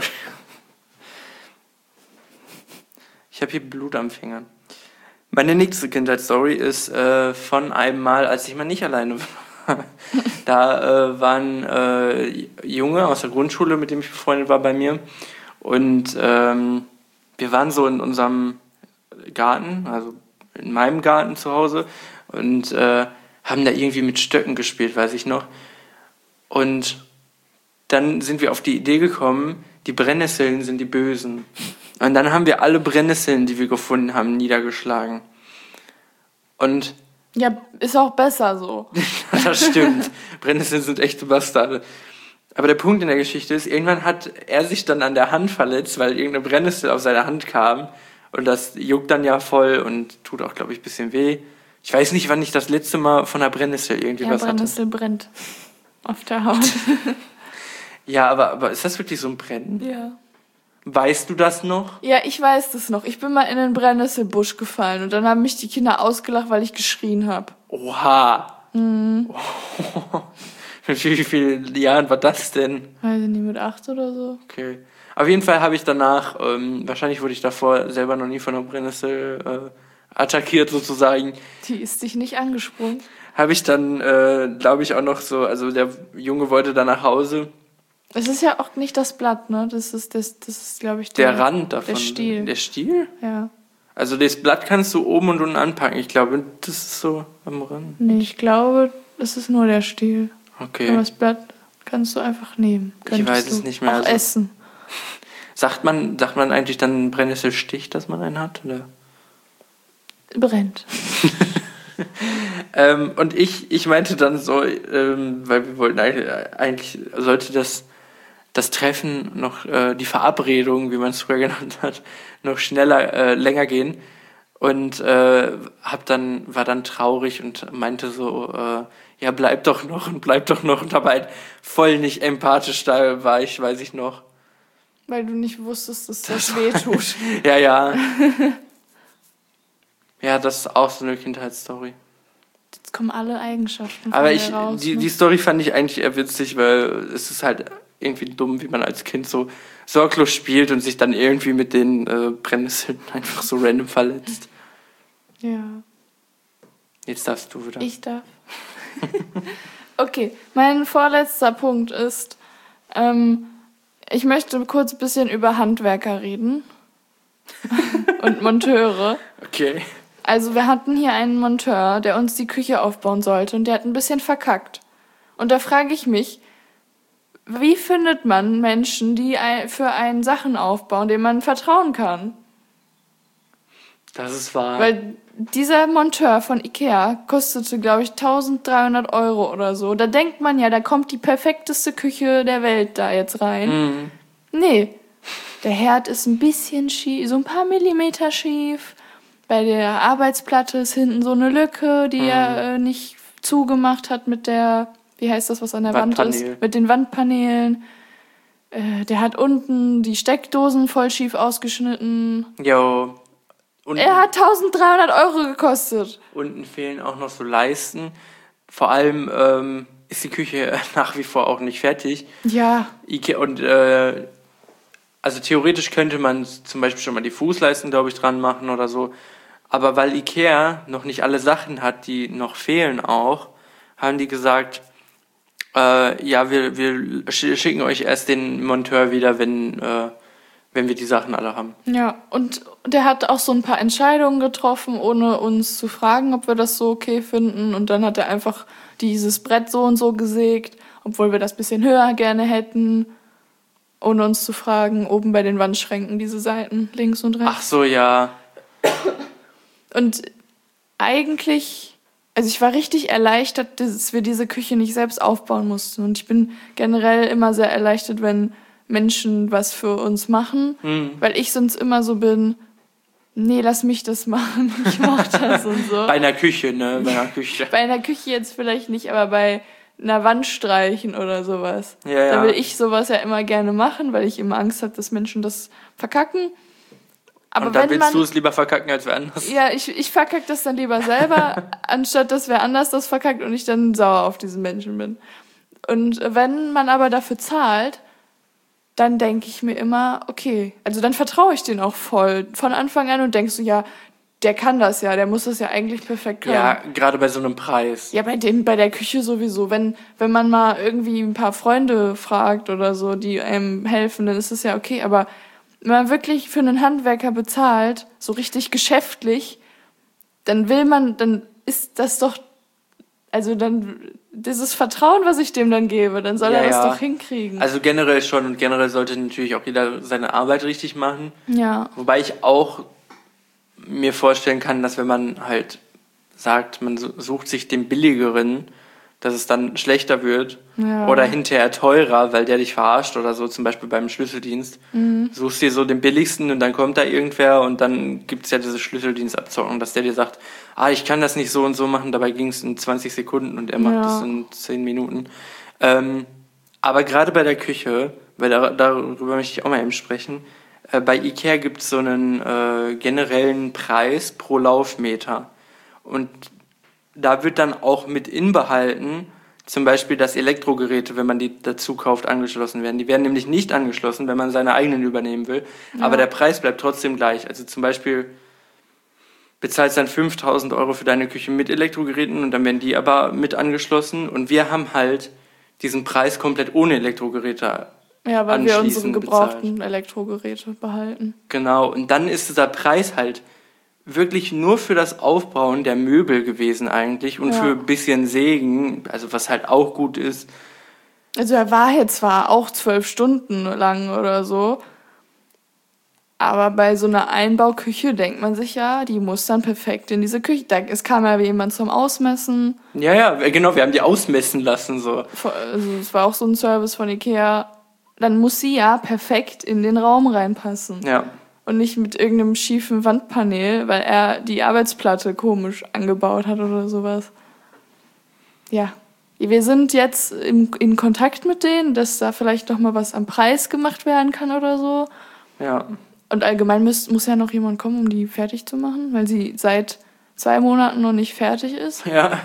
Ich habe hier Blut am Finger. Meine nächste Kindheitsstory ist von einem Mal, als ich mal nicht alleine war. Da war ein Junge aus der Grundschule, mit dem ich befreundet war, bei mir. Und wir waren so in unserem Garten, also in meinem Garten zu Hause. Und haben da irgendwie mit Stöcken gespielt, weiß ich noch. Und dann sind wir auf die Idee gekommen, die Brennnesseln sind die Bösen. Und dann haben wir alle Brennnesseln, die wir gefunden haben, niedergeschlagen. Und Ja, ist auch besser so. das stimmt. Brennnesseln sind echte Bastarde. Aber der Punkt in der Geschichte ist, irgendwann hat er sich dann an der Hand verletzt, weil irgendeine Brennnessel auf seine Hand kam. Und das juckt dann ja voll und tut auch, glaube ich, ein bisschen weh. Ich weiß nicht, wann ich das letzte Mal von einer Brennnessel irgendwie Ja, was hatte. Brennnessel brennt auf der Haut. Ja, aber ist das wirklich so ein Brennen? Ja. Weißt du das noch? Ja, ich weiß das noch. Ich bin mal in den Brennnesselbusch gefallen und dann haben mich die Kinder ausgelacht, weil ich geschrien habe. Oha. Mit wie vielen Jahren war das denn? Weiß ich nicht, mit 8 oder so. Okay. Auf jeden Fall habe ich danach, wahrscheinlich wurde ich davor selber noch nie von einer Brennnessel attackiert sozusagen, Die ist dich nicht angesprungen. habe ich dann, glaube ich, auch noch so, also der Junge wollte dann nach Hause. Es ist ja auch nicht das Blatt, ne? Das ist glaube ich, Der Rand davon. Der Stiel. Der Stiel? Ja. Also das Blatt kannst du oben und unten anpacken. Ich glaube, das ist so am Rand. Nee, ich glaube, das ist nur der Stiel. Aber Okay. das Blatt kannst du einfach nehmen. Ich weiß es du nicht mehr, Auch also- essen. Sagt man eigentlich dann Brennnesselstich, dass man einen hat? Oder? Brennt. Und ich meinte dann so, weil wir wollten eigentlich sollte das Treffen noch, die Verabredung, wie man es früher genannt hat, noch schneller, länger gehen. Und war dann traurig und meinte so, ja, bleib doch noch. Und dabei halt voll nicht empathisch, da war ich, weiß ich noch. Weil du nicht wusstest, dass das weh tut. Ja, ja. Ja, das ist auch so eine Kindheitsstory. Jetzt kommen alle Eigenschaften Aber von mir raus. die Story fand ich eigentlich eher witzig, weil es ist halt irgendwie dumm, wie man als Kind so sorglos spielt und sich dann irgendwie mit den Brennnesseln einfach so random verletzt. Ja. Jetzt darfst du wieder. Ich darf. Okay, mein vorletzter Punkt ist, ich möchte kurz ein bisschen über Handwerker reden und Monteure. Okay. Also wir hatten hier einen Monteur, der uns die Küche aufbauen sollte und der hat ein bisschen verkackt. Und da frage ich mich, wie findet man Menschen, die für einen Sachen aufbauen, denen man vertrauen kann? Das ist wahr. Weil dieser Monteur von Ikea kostete, glaube ich, 1.300 € oder so. Da denkt man ja, da kommt die perfekteste Küche der Welt da jetzt rein. Mhm. Nee, der Herd ist ein bisschen schief, so ein paar Millimeter schief. Bei der Arbeitsplatte ist hinten so eine Lücke, die er nicht zugemacht hat mit der, wie heißt das, was an der Wand ist? Mit den Wandpaneelen. Der hat unten die Steckdosen voll schief ausgeschnitten. Jo. Und Er hat 1.300 € gekostet. unten fehlen auch noch so Leisten. Vor allem ist die Küche nach wie vor auch nicht fertig. Ja. Ikea und also theoretisch könnte man zum Beispiel schon mal die Fußleisten, glaube ich, dran machen oder so. Aber weil Ikea noch nicht alle Sachen hat, die noch fehlen auch, haben die gesagt, ja, wir schicken euch erst den Monteur wieder, wenn wir die Sachen alle haben. Ja, und der hat auch so ein paar Entscheidungen getroffen, ohne uns zu fragen, ob wir das so okay finden. Und dann hat er einfach dieses Brett so und so gesägt, obwohl wir das bisschen höher gerne hätten, ohne uns zu fragen, oben bei den Wandschränken diese Seiten, links und rechts. Ach so, ja. Und eigentlich, also ich war richtig erleichtert, dass wir diese Küche nicht selbst aufbauen mussten. Und ich bin generell immer sehr erleichtert, wenn Menschen was für uns machen, weil ich sonst immer so bin, nee, lass mich das machen, ich mach das und so. Bei einer Küche, ne? Bei einer Küche. Bei einer Küche jetzt vielleicht nicht, aber bei einer Wand streichen oder sowas. Ja, Da ja. will ich sowas ja immer gerne machen, weil ich immer Angst habe, dass Menschen das verkacken. Aber Und dann wenn willst du man, es lieber verkacken als wer anders. ja, ich verkack das dann lieber selber, anstatt dass wer anders das verkackt und ich dann sauer auf diesen Menschen bin. Und wenn man aber dafür zahlt, dann denke ich mir immer, okay, also dann vertraue ich denen auch voll von Anfang an und denkst so, ja, der kann das ja, der muss das ja eigentlich perfekt können. Ja, gerade bei so einem Preis. Ja, bei der Küche sowieso. Wenn man mal irgendwie ein paar Freunde fragt oder so, die einem helfen, dann ist das ja okay. Aber wenn man wirklich für einen Handwerker bezahlt, so richtig geschäftlich, dann ist das doch, also dann, dieses Vertrauen, was ich dem dann gebe, dann soll Ja, er das ja. doch hinkriegen. Also generell schon und generell sollte natürlich auch jeder seine Arbeit richtig machen. Ja. Wobei ich auch mir vorstellen kann, dass wenn man halt sagt, man sucht sich den billigeren, dass es dann schlechter wird Ja. oder hinterher teurer, weil der dich verarscht oder so, zum Beispiel beim Schlüsseldienst. Suchst dir so den billigsten und dann kommt da irgendwer und dann gibt's ja diese Schlüsseldienstabzockung, dass der dir sagt, ich kann das nicht so und so machen, dabei ging es in 20 Sekunden und er macht das in 10 Minuten. Aber gerade bei der Küche, weil darüber möchte ich auch mal eben sprechen, bei Ikea gibt es so einen generellen Preis pro Laufmeter. Und da wird dann auch mit inbehalten, zum Beispiel, dass Elektrogeräte, wenn man die dazu kauft, angeschlossen werden. Die werden nämlich nicht angeschlossen, wenn man seine eigenen übernehmen will. Ja. Aber der Preis bleibt trotzdem gleich. Also zum Beispiel bezahlst dann 5.000 € für deine Küche mit Elektrogeräten und dann werden die aber mit angeschlossen. Und wir haben halt diesen Preis komplett ohne Elektrogeräte. Ja, weil wir unsere anschließend gebrauchten Elektrogeräte behalten. Genau, und dann ist dieser Preis halt wirklich nur für das Aufbauen der Möbel gewesen eigentlich und Ja. für ein bisschen Sägen, also was halt auch gut ist. Also er war jetzt zwar auch 12 Stunden lang oder so, aber bei so einer Einbauküche denkt man sich ja, die muss dann perfekt in diese Küche. Es kam ja jemand zum Ausmessen. Ja, genau, wir haben die ausmessen lassen so. Also es war auch so ein Service von Ikea. Dann muss sie ja perfekt in den Raum reinpassen. Ja. Und nicht mit irgendeinem schiefen Wandpanel, weil er die Arbeitsplatte komisch angebaut hat oder sowas. Ja. Wir sind jetzt in Kontakt mit denen, dass da vielleicht noch mal was am Preis gemacht werden kann oder so. Ja. Und allgemein muss ja noch jemand kommen, um die fertig zu machen, weil sie seit 2 Monaten noch nicht fertig ist. Ja.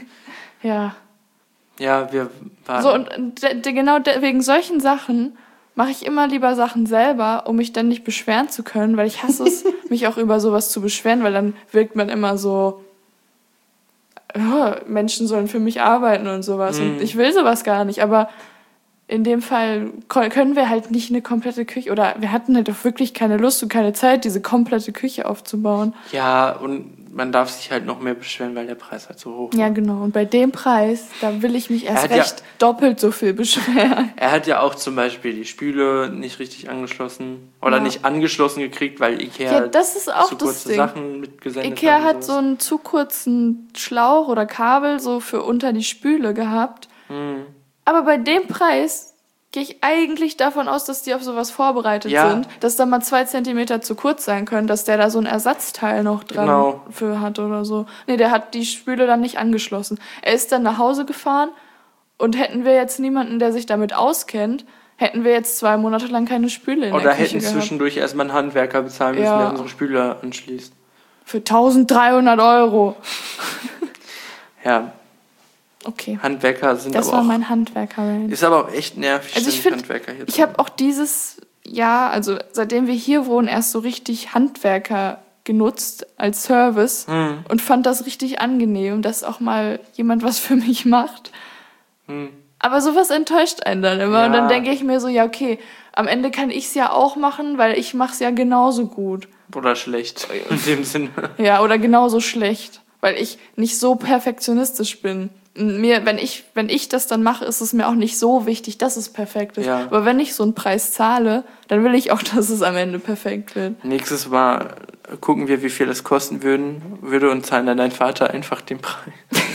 Ja. Ja, wir waren. So, und genau wegen solchen Sachen mache ich immer lieber Sachen selber, um mich dann nicht beschweren zu können, weil ich hasse es, mich auch über sowas zu beschweren, weil dann wirkt man immer so, oh, Menschen sollen für mich arbeiten und sowas. Und ich will sowas gar nicht, aber in dem Fall können wir halt nicht eine komplette Küche, oder wir hatten halt auch wirklich keine Lust und keine Zeit, diese komplette Küche aufzubauen. Ja, und man darf sich halt noch mehr beschweren, weil der Preis halt so hoch ist. Ja, genau. Und bei dem Preis, da will ich mich erst recht doppelt so viel beschweren. Er hat ja auch zum Beispiel die Spüle nicht richtig angeschlossen oder nicht angeschlossen gekriegt, weil Ikea das ist auch zu das kurze Ding. Sachen mitgesendet Ikea hat. hat so einen zu kurzen Schlauch oder Kabel so für unter die Spüle gehabt. Aber bei dem Preis gehe ich eigentlich davon aus, dass die auf sowas vorbereitet sind, dass da mal 2 Zentimeter zu kurz sein können, dass der da so ein Ersatzteil noch dran für hat oder so. Nee, der hat die Spüle dann nicht angeschlossen. Er ist dann nach Hause gefahren und hätten wir jetzt niemanden, der sich damit auskennt, hätten wir jetzt 2 Monate lang keine Spüle in der Küche gehabt. Oder hätten zwischendurch erstmal einen Handwerker bezahlen müssen, der unsere Spüle anschließt. Für 1.300 €. Ja. Okay. Handwerker sind das aber war auch... mein Handwerker. Ist aber auch echt nervig, also ich finde, Handwerker hier ich habe auch dieses Jahr, also seitdem wir hier wohnen, erst so richtig Handwerker genutzt als Service und fand das richtig angenehm, dass auch mal jemand was für mich macht. Aber sowas enttäuscht einen dann immer. Und dann denke ich mir so, ja okay, am Ende kann ich es ja auch machen, weil ich mache es ja genauso gut. Oder schlecht, in dem Sinne. Ja, oder genauso schlecht, weil ich nicht so perfektionistisch bin. Wenn ich das dann mache, ist es mir auch nicht so wichtig, dass es perfekt ist. Ja. Aber wenn ich so einen Preis zahle, dann will ich auch, dass es am Ende perfekt wird. Nächstes Mal gucken wir, wie viel das kosten würde und zahlen dann dein Vater einfach den Preis.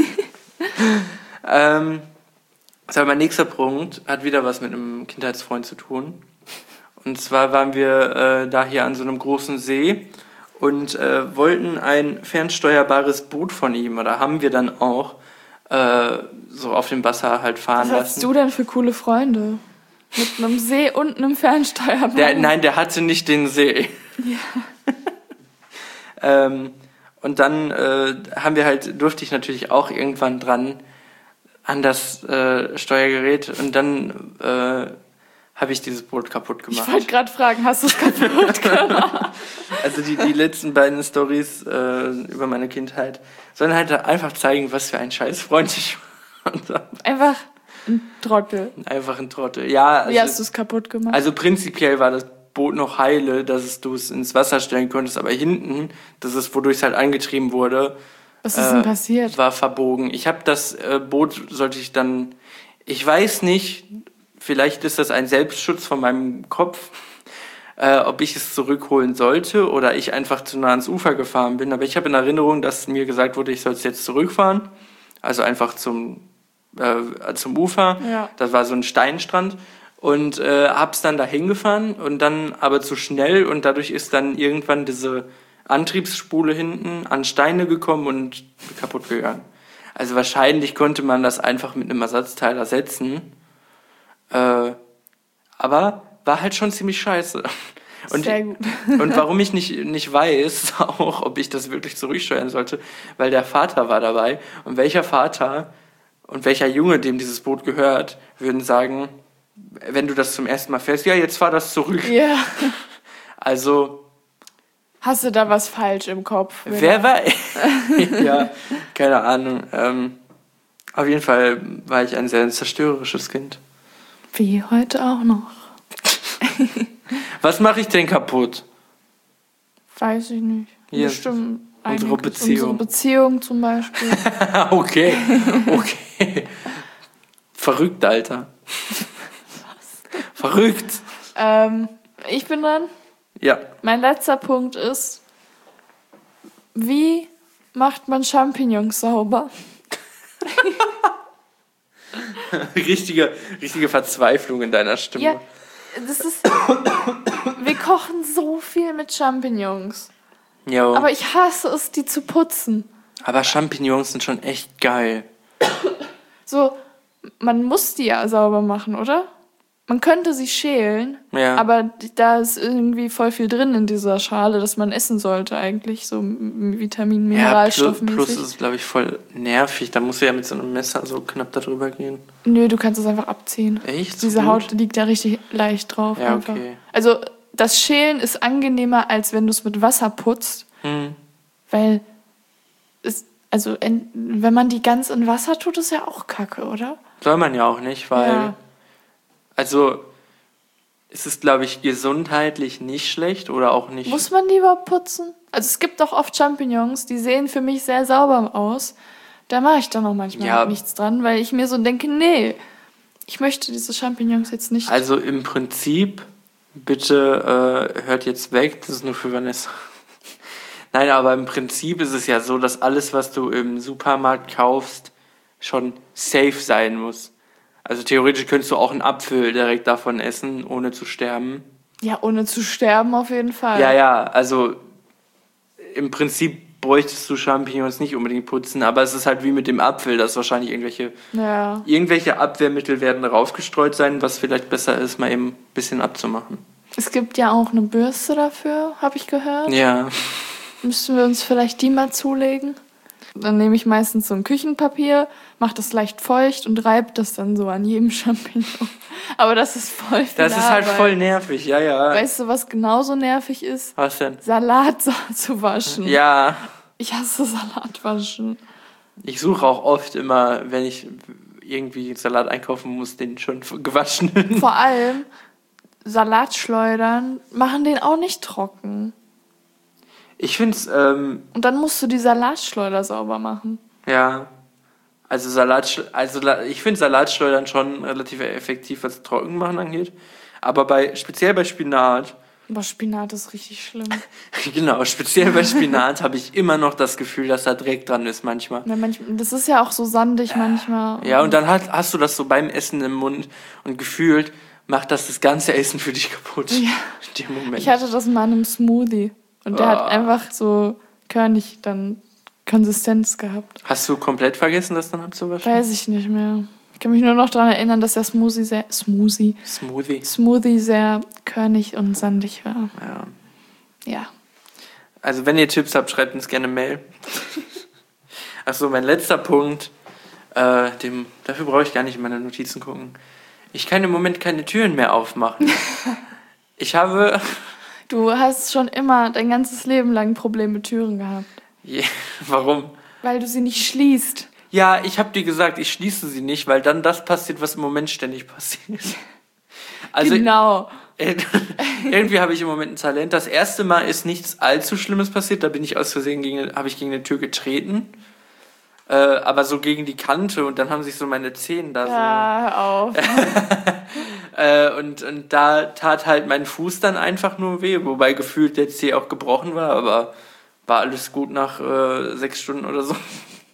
Also mein nächster Punkt hat wieder was mit einem Kindheitsfreund zu tun. Und zwar waren wir da hier an so einem großen See und wollten ein fernsteuerbares Boot von ihm, oder haben wir dann auch, so auf dem Wasser halt fahren lassen. Was hast du denn für coole Freunde? Mit einem See und einem Fernsteuerbahn? Der hatte nicht den See. Ja. Und dann durfte ich natürlich auch irgendwann dran an das Steuergerät und dann habe ich dieses Boot kaputt gemacht. Ich wollte gerade fragen, hast du es kaputt gemacht? Also die letzten beiden Storys über meine Kindheit sollen halt einfach zeigen, was für ein scheiß Freund ich war. Einfach ein Trottel. Einfach ein Trottel, ja. Also, wie hast du es kaputt gemacht? Also prinzipiell war das Boot noch heile, dass du es ins Wasser stellen konntest, aber hinten, wodurch es halt angetrieben wurde, was ist denn passiert? War verbogen. Ich habe das Boot, ich weiß nicht, vielleicht ist das ein Selbstschutz von meinem Kopf, ob ich es zurückholen sollte oder ich einfach zu nah ans Ufer gefahren bin. Aber ich habe in Erinnerung, dass mir gesagt wurde, ich soll es jetzt zurückfahren. Also einfach zum Ufer. Ja. Das war so ein Steinstrand. Und habe es dann dahin gefahren und dann aber zu schnell. Und dadurch ist dann irgendwann diese Antriebsspule hinten an Steine gekommen und kaputt gegangen. Also wahrscheinlich konnte man das einfach mit einem Ersatzteil ersetzen. Aber war halt schon ziemlich scheiße. Und, sehr gut. Und warum ich nicht weiß, auch, ob ich das wirklich zurücksteuern sollte, weil der Vater war dabei. Und welcher Vater und welcher Junge, dem dieses Boot gehört, würden sagen, wenn du das zum ersten Mal fährst, ja, jetzt fahr das zurück. Ja. Also... Hast du da was falsch im Kopf? Wer weiß? Ja, keine Ahnung. Auf jeden Fall war ich ein sehr zerstörerisches Kind. Wie heute auch noch. Was mache ich denn kaputt? Weiß ich nicht. Hier, bestimmt unsere Beziehung. Unsere Beziehung zum Beispiel. Okay. Verrückt, Alter. Was? Verrückt. Ich bin dran. Ja. Mein letzter Punkt ist, wie macht man Champignons sauber? Richtige Verzweiflung in deiner Stimme. Ja, wir kochen so viel mit Champignons. Jo. Aber ich hasse es, die zu putzen. Aber Champignons sind schon echt geil. So, man muss die ja sauber machen, oder? Man könnte sie schälen, Ja. aber da ist irgendwie voll viel drin in dieser Schale, dass man essen sollte eigentlich, so Vitamin, Mineralstoffmäßig. Plus ist es, glaube ich, voll nervig. Da musst du ja mit so einem Messer so knapp da drüber gehen. Nö, du kannst es einfach abziehen. Echt? So Diese gut? Haut liegt da richtig leicht drauf. Ja, einfach. okay. Also das Schälen ist angenehmer, als wenn du es mit Wasser putzt, weil wenn man die ganz in Wasser tut, ist ja auch Kacke, oder? Soll man ja auch nicht, weil... Ja. Also, es ist, glaube ich, gesundheitlich nicht schlecht oder auch nicht... Muss man die überhaupt putzen? Also es gibt doch oft Champignons, die sehen für mich sehr sauber aus. Da mache ich dann auch manchmal nichts dran, weil ich mir so denke, nee, ich möchte diese Champignons jetzt nicht. Also im Prinzip, bitte hört jetzt weg, das ist nur für Vanessa. Nein, aber im Prinzip ist es ja so, dass alles, was du im Supermarkt kaufst, schon safe sein muss. Also theoretisch könntest du auch einen Apfel direkt davon essen, ohne zu sterben. Ja, ohne zu sterben auf jeden Fall. Ja, also im Prinzip bräuchtest du Champignons nicht unbedingt putzen, aber es ist halt wie mit dem Apfel, dass wahrscheinlich irgendwelche Abwehrmittel werden draufgestreut sein, was vielleicht besser ist, mal eben ein bisschen abzumachen. Es gibt ja auch eine Bürste dafür, habe ich gehört. Ja. Müssten wir uns vielleicht die mal zulegen? Dann nehme ich meistens so ein Küchenpapier, mache das leicht feucht und reibe das dann so an jedem Champignon. Aber das ist voll viel Das ist halt Arbeit. voll nervig, ja. Weißt du, was genauso nervig ist? Was denn? Salat zu waschen. Ja. Ich hasse Salatwaschen. Ich suche auch oft immer, wenn ich irgendwie Salat einkaufen muss, den schon gewaschen. Vor allem Salatschleudern machen den auch nicht trocken. Ich finde es, Und dann musst du die Salatschleuder sauber machen. ja, also ich finde Salatschleudern schon relativ effektiv, was Trockenmachen angeht. Aber speziell bei Spinat, Aber Spinat ist richtig schlimm. genau, speziell bei Spinat habe ich immer noch das Gefühl, dass da Dreck dran ist manchmal. Ja, das ist ja auch so sandig manchmal. Ja, und dann hast du das so beim Essen im Mund und gefühlt macht das ganze Essen für dich kaputt. Ja. In dem Moment. Ich hatte das mal in einem Smoothie. Und der hat einfach so körnig dann Konsistenz gehabt. Hast du komplett vergessen, das dann abzuwaschen? Weiß ich nicht mehr. Ich kann mich nur noch daran erinnern, dass der Smoothie sehr körnig und sandig war. Ja. Also wenn ihr Tipps habt, schreibt uns gerne Mail. Achso, mein letzter Punkt, dafür brauche ich gar nicht in meine Notizen gucken. Ich kann im Moment keine Türen mehr aufmachen. Du hast schon immer dein ganzes Leben lang ein Problem mit Türen gehabt. Yeah, warum? Weil du sie nicht schließt. Ja, ich habe dir gesagt, ich schließe sie nicht, weil dann das passiert, was im Moment ständig passiert. Also, Genau. irgendwie habe ich im Moment ein Talent. Das erste Mal ist nichts allzu Schlimmes passiert. Da bin ich aus Versehen gegen eine Tür getreten. Aber so gegen die Kante und dann haben sich so meine Zehen da so... Ja, hör auf. Und da tat halt mein Fuß dann einfach nur weh, wobei gefühlt der Zeh auch gebrochen war, aber war alles gut nach 6 Stunden oder so.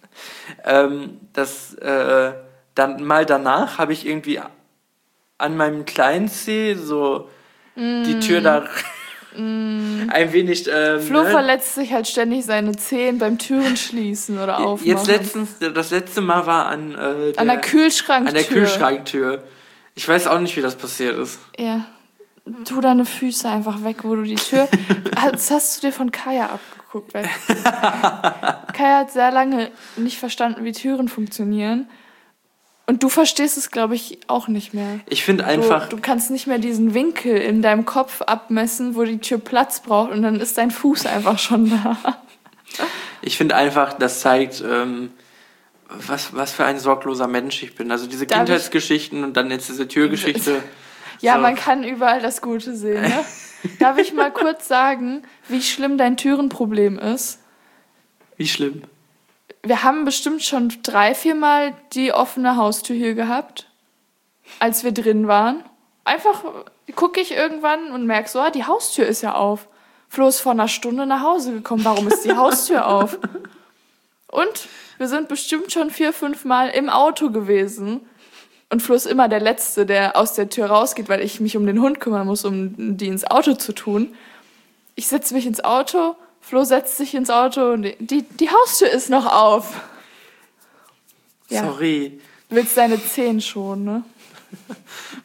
Dann mal danach habe ich irgendwie an meinem kleinen Zeh so die Tür da ein wenig... Flo verletzt sich halt ständig seine Zehen beim Türen schließen oder aufmachen. Das letzte Mal war an der Kühlschranktür. An der Kühlschranktür. Ich weiß auch nicht, wie das passiert ist. Ja. Tu deine Füße einfach weg, wo du die Tür... Das hast du dir von Kaya abgeguckt. Weil Kaya hat sehr lange nicht verstanden, wie Türen funktionieren. Und du verstehst es, glaube ich, auch nicht mehr. Ich finde einfach... Du kannst nicht mehr diesen Winkel in deinem Kopf abmessen, wo die Tür Platz braucht und dann ist dein Fuß einfach schon da. Ich finde einfach, das zeigt... Was für ein sorgloser Mensch ich bin. Also diese Kindheitsgeschichten und dann jetzt diese Türgeschichte. Ja, so. Man kann überall das Gute sehen, ne? Darf ich mal kurz sagen, wie schlimm dein Türenproblem ist? Wie schlimm? Wir haben bestimmt schon 3-4 Mal die offene Haustür hier gehabt, als wir drin waren. Einfach gucke ich irgendwann und merke so, die Haustür ist ja auf. Flo ist vor einer Stunde nach Hause gekommen. Warum ist die Haustür auf? Und wir sind bestimmt schon 4-5 Mal im Auto gewesen. Und Flo ist immer der Letzte, der aus der Tür rausgeht, weil ich mich um den Hund kümmern muss, um die ins Auto zu tun. Ich setze mich ins Auto, Flo setzt sich ins Auto und die Haustür ist noch auf. Ja. Sorry. Du willst deine Zehen schonen, ne?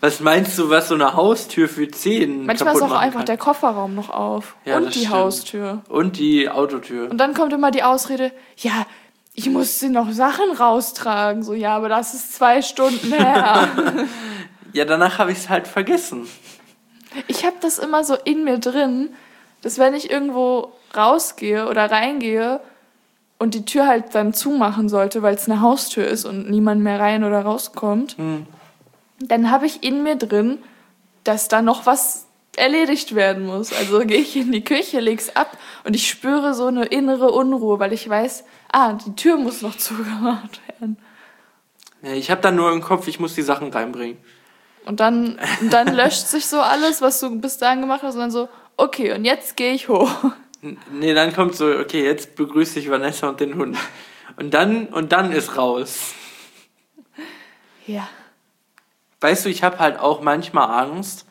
Was meinst du, was so eine Haustür für 10 Manchmal ist kaputt auch machen einfach kann? der Kofferraum noch auf. Ja, und das die stimmt. Haustür. Und die Autotür. Und dann kommt immer die Ausrede, ja, ich musste noch Sachen raustragen. So, ja, aber das ist 2 Stunden her. Ja, danach habe ich es halt vergessen. Ich habe das immer so in mir drin, dass wenn ich irgendwo rausgehe oder reingehe und die Tür halt dann zumachen sollte, weil es eine Haustür ist und niemand mehr rein oder rauskommt, dann habe ich in mir drin, dass da noch was erledigt werden muss. Also gehe ich in die Küche, leg's ab und ich spüre so eine innere Unruhe, weil ich weiß, die Tür muss noch zugemacht werden. Ja, ich habe dann nur im Kopf, ich muss die Sachen reinbringen. Und dann löscht sich so alles, was du bis dahin gemacht hast und dann so, okay, und jetzt gehe ich hoch. Nee, dann kommt so, okay, jetzt begrüße ich Vanessa und den Hund. Und dann ist raus. Ja. Weißt du, ich habe halt auch manchmal Angst,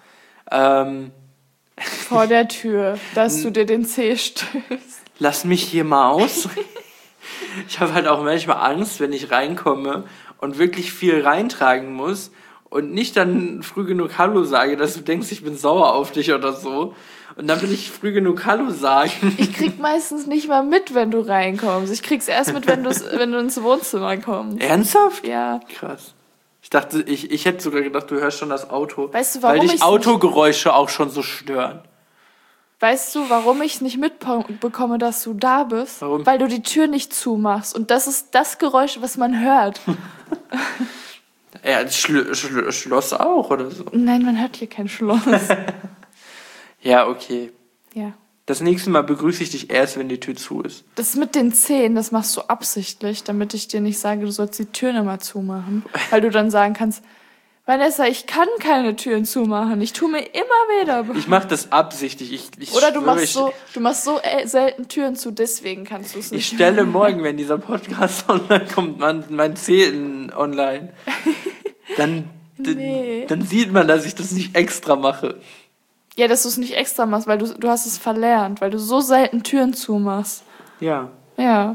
Vor der Tür, dass du dir den Zeh stößt. lass mich hier mal aus. Ich habe halt auch manchmal Angst, wenn ich reinkomme und wirklich viel reintragen muss und nicht dann früh genug Hallo sage, dass du denkst, ich bin sauer auf dich oder so. Und dann will ich früh genug Hallo sagen. Ich krieg meistens nicht mal mit, wenn du reinkommst. Ich krieg's erst mit, wenn du ins Wohnzimmer kommst. Ernsthaft? Ja. Krass. Ich dachte, ich hätte sogar gedacht, du hörst schon das Auto. Weißt du, warum weil dich ich's Autogeräusche auch schon so stören. Weißt du, warum ich nicht mitbekomme, dass du da bist? Warum? Weil du die Tür nicht zumachst. Und das ist das Geräusch, was man hört. Ja, das Schloss auch oder so. Nein, man hört hier kein Schloss. Ja, okay. Ja. Das nächste Mal begrüße ich dich erst, wenn die Tür zu ist. Das mit den Zähnen, das machst du absichtlich, damit ich dir nicht sage, du sollst die Türen immer zumachen. Weil du dann sagen kannst, Vanessa, ich kann keine Türen zumachen. Ich tue mir immer wieder. Ich mache das absichtlich. Ich Oder du schwöre, machst so selten Türen zu, deswegen kannst du es nicht. ich stelle morgen, wenn dieser Podcast online kommt, mein Zählen online. Dann Nee. Dann sieht man, dass ich das nicht extra mache. Ja, dass du es nicht extra machst, weil du hast es verlernt, weil du so selten Türen zumachst. Ja. Ja.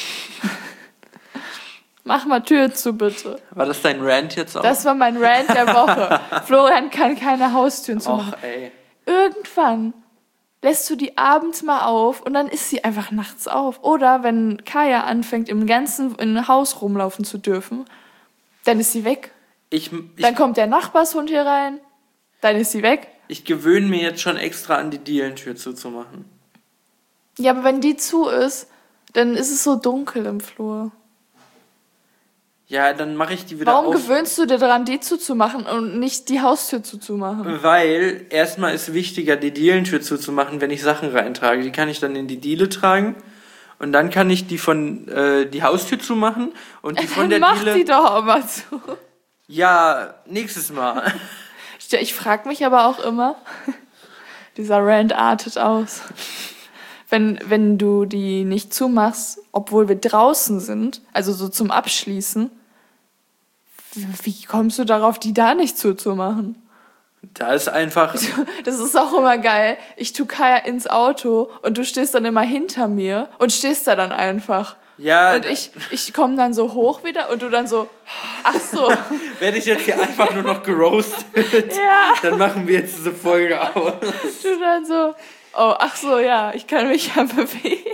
Mach mal Türen zu, bitte. War das dein Rant jetzt auch? Das war mein Rant der Woche. Florian kann keine Haustüren zumachen. Och, ey. Irgendwann lässt du die abends mal auf und dann ist sie einfach nachts auf. Oder wenn Kaya anfängt, im Haus rumlaufen zu dürfen, dann ist sie weg. Dann kommt der Nachbarshund hier rein, dann ist sie weg. Ich gewöhne mir jetzt schon extra an, die Dielentür zuzumachen. Ja, aber wenn die zu ist, dann ist es so dunkel im Flur. Ja, dann mache ich die wieder Warum auf. gewöhnst du dir daran, die zuzumachen und nicht die Haustür zuzumachen? Weil erstmal ist wichtiger, die Dielentür zuzumachen, wenn ich Sachen reintrage. Die kann ich dann in die Diele tragen und dann kann ich die die Haustür zumachen und die von der Mach Diele... die doch auch mal zu. Ja, nächstes Mal. Ich frage mich aber auch immer, dieser Rant artet aus, wenn du die nicht zumachst, obwohl wir draußen sind, also so zum Abschließen, wie kommst du darauf, die da nicht zuzumachen? Da ist einfach... Das ist auch immer geil. Ich tue Kaya ins Auto und du stehst dann immer hinter mir und stehst da dann einfach. Ja, Und ich komme dann so hoch wieder und du dann so, ach so. werde ich jetzt hier einfach nur noch geroastet. Ja. Dann machen wir jetzt diese Folge aus. Du dann so, oh, ach so, ja, ich kann mich ja bewegen.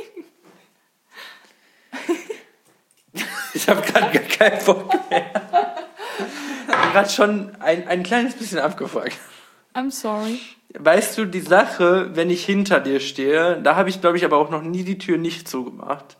Ich habe gerade gar keinen Bock mehr. Ich bin gerade schon ein kleines bisschen abgefuckt. I'm sorry. Weißt du, die Sache, wenn ich hinter dir stehe, da habe ich, glaube ich, aber auch noch nie die Tür nicht zugemacht.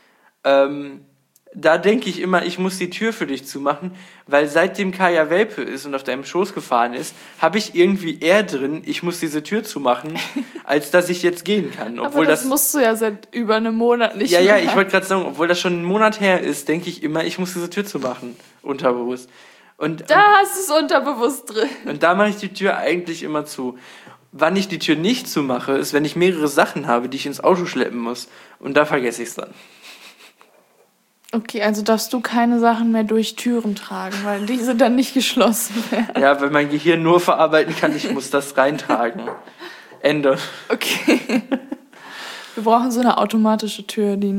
Da denke ich immer, ich muss die Tür für dich zumachen, weil seitdem Kaya Welpe ist und auf deinem Schoß gefahren ist, habe ich irgendwie eher drin, ich muss diese Tür zumachen, als dass ich jetzt gehen kann. Obwohl aber das musst du ja seit über einem Monat nicht Ja, mehr. ich wollte gerade sagen, obwohl das schon einen Monat her ist, denke ich immer, ich muss diese Tür zumachen, unterbewusst. Da hast du es unterbewusst drin. Und da mache ich die Tür eigentlich immer zu. Wann ich die Tür nicht zumache, ist, wenn ich mehrere Sachen habe, die ich ins Auto schleppen muss. Und da vergesse ich es dann. Okay, also darfst du keine Sachen mehr durch Türen tragen, weil diese dann nicht geschlossen werden. Ja, weil mein Gehirn nur verarbeiten kann, ich muss das reintragen. Ende. Okay. Wir brauchen so eine automatische Tür, die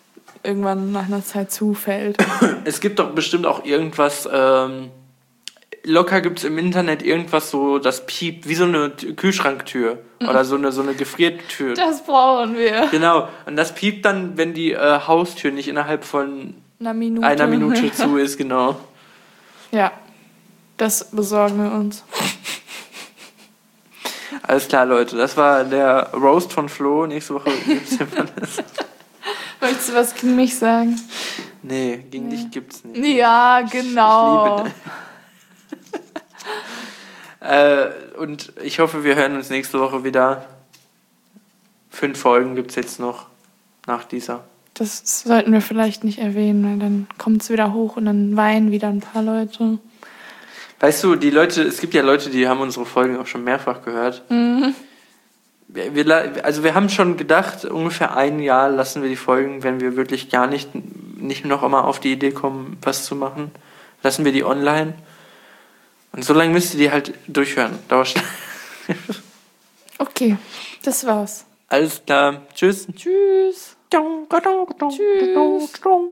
irgendwann nach einer Zeit zufällt. Es gibt doch bestimmt auch irgendwas locker gibt's im Internet irgendwas so, das piept, wie so eine Kühlschranktür oder so eine Gefriertür. Das brauchen wir. Genau, und das piept dann, wenn die Haustür nicht innerhalb von einer Minute zu ist, genau. Ja, das besorgen wir uns. Alles klar, Leute, das war der Roast von Flo. Nächste Woche gibt's das. Möchtest du was gegen mich sagen? Nee, gegen dich gibt's nicht. Ja, genau. Ich liebe und ich hoffe, wir hören uns nächste Woche wieder. 5 Folgen gibt's jetzt noch nach dieser. Das sollten wir vielleicht nicht erwähnen, weil dann kommt es wieder hoch und dann weinen wieder ein paar Leute. Weißt du, es gibt ja Leute, die haben unsere Folgen auch schon mehrfach gehört. Mhm. Wir haben schon gedacht, ungefähr 1 Jahr lassen wir die Folgen, wenn wir wirklich gar nicht noch immer auf die Idee kommen, was zu machen, lassen wir die online. Und so lange müsst ihr die halt durchhören. Okay, das war's. Alles klar. Tschüss. Tschüss. Tschüss.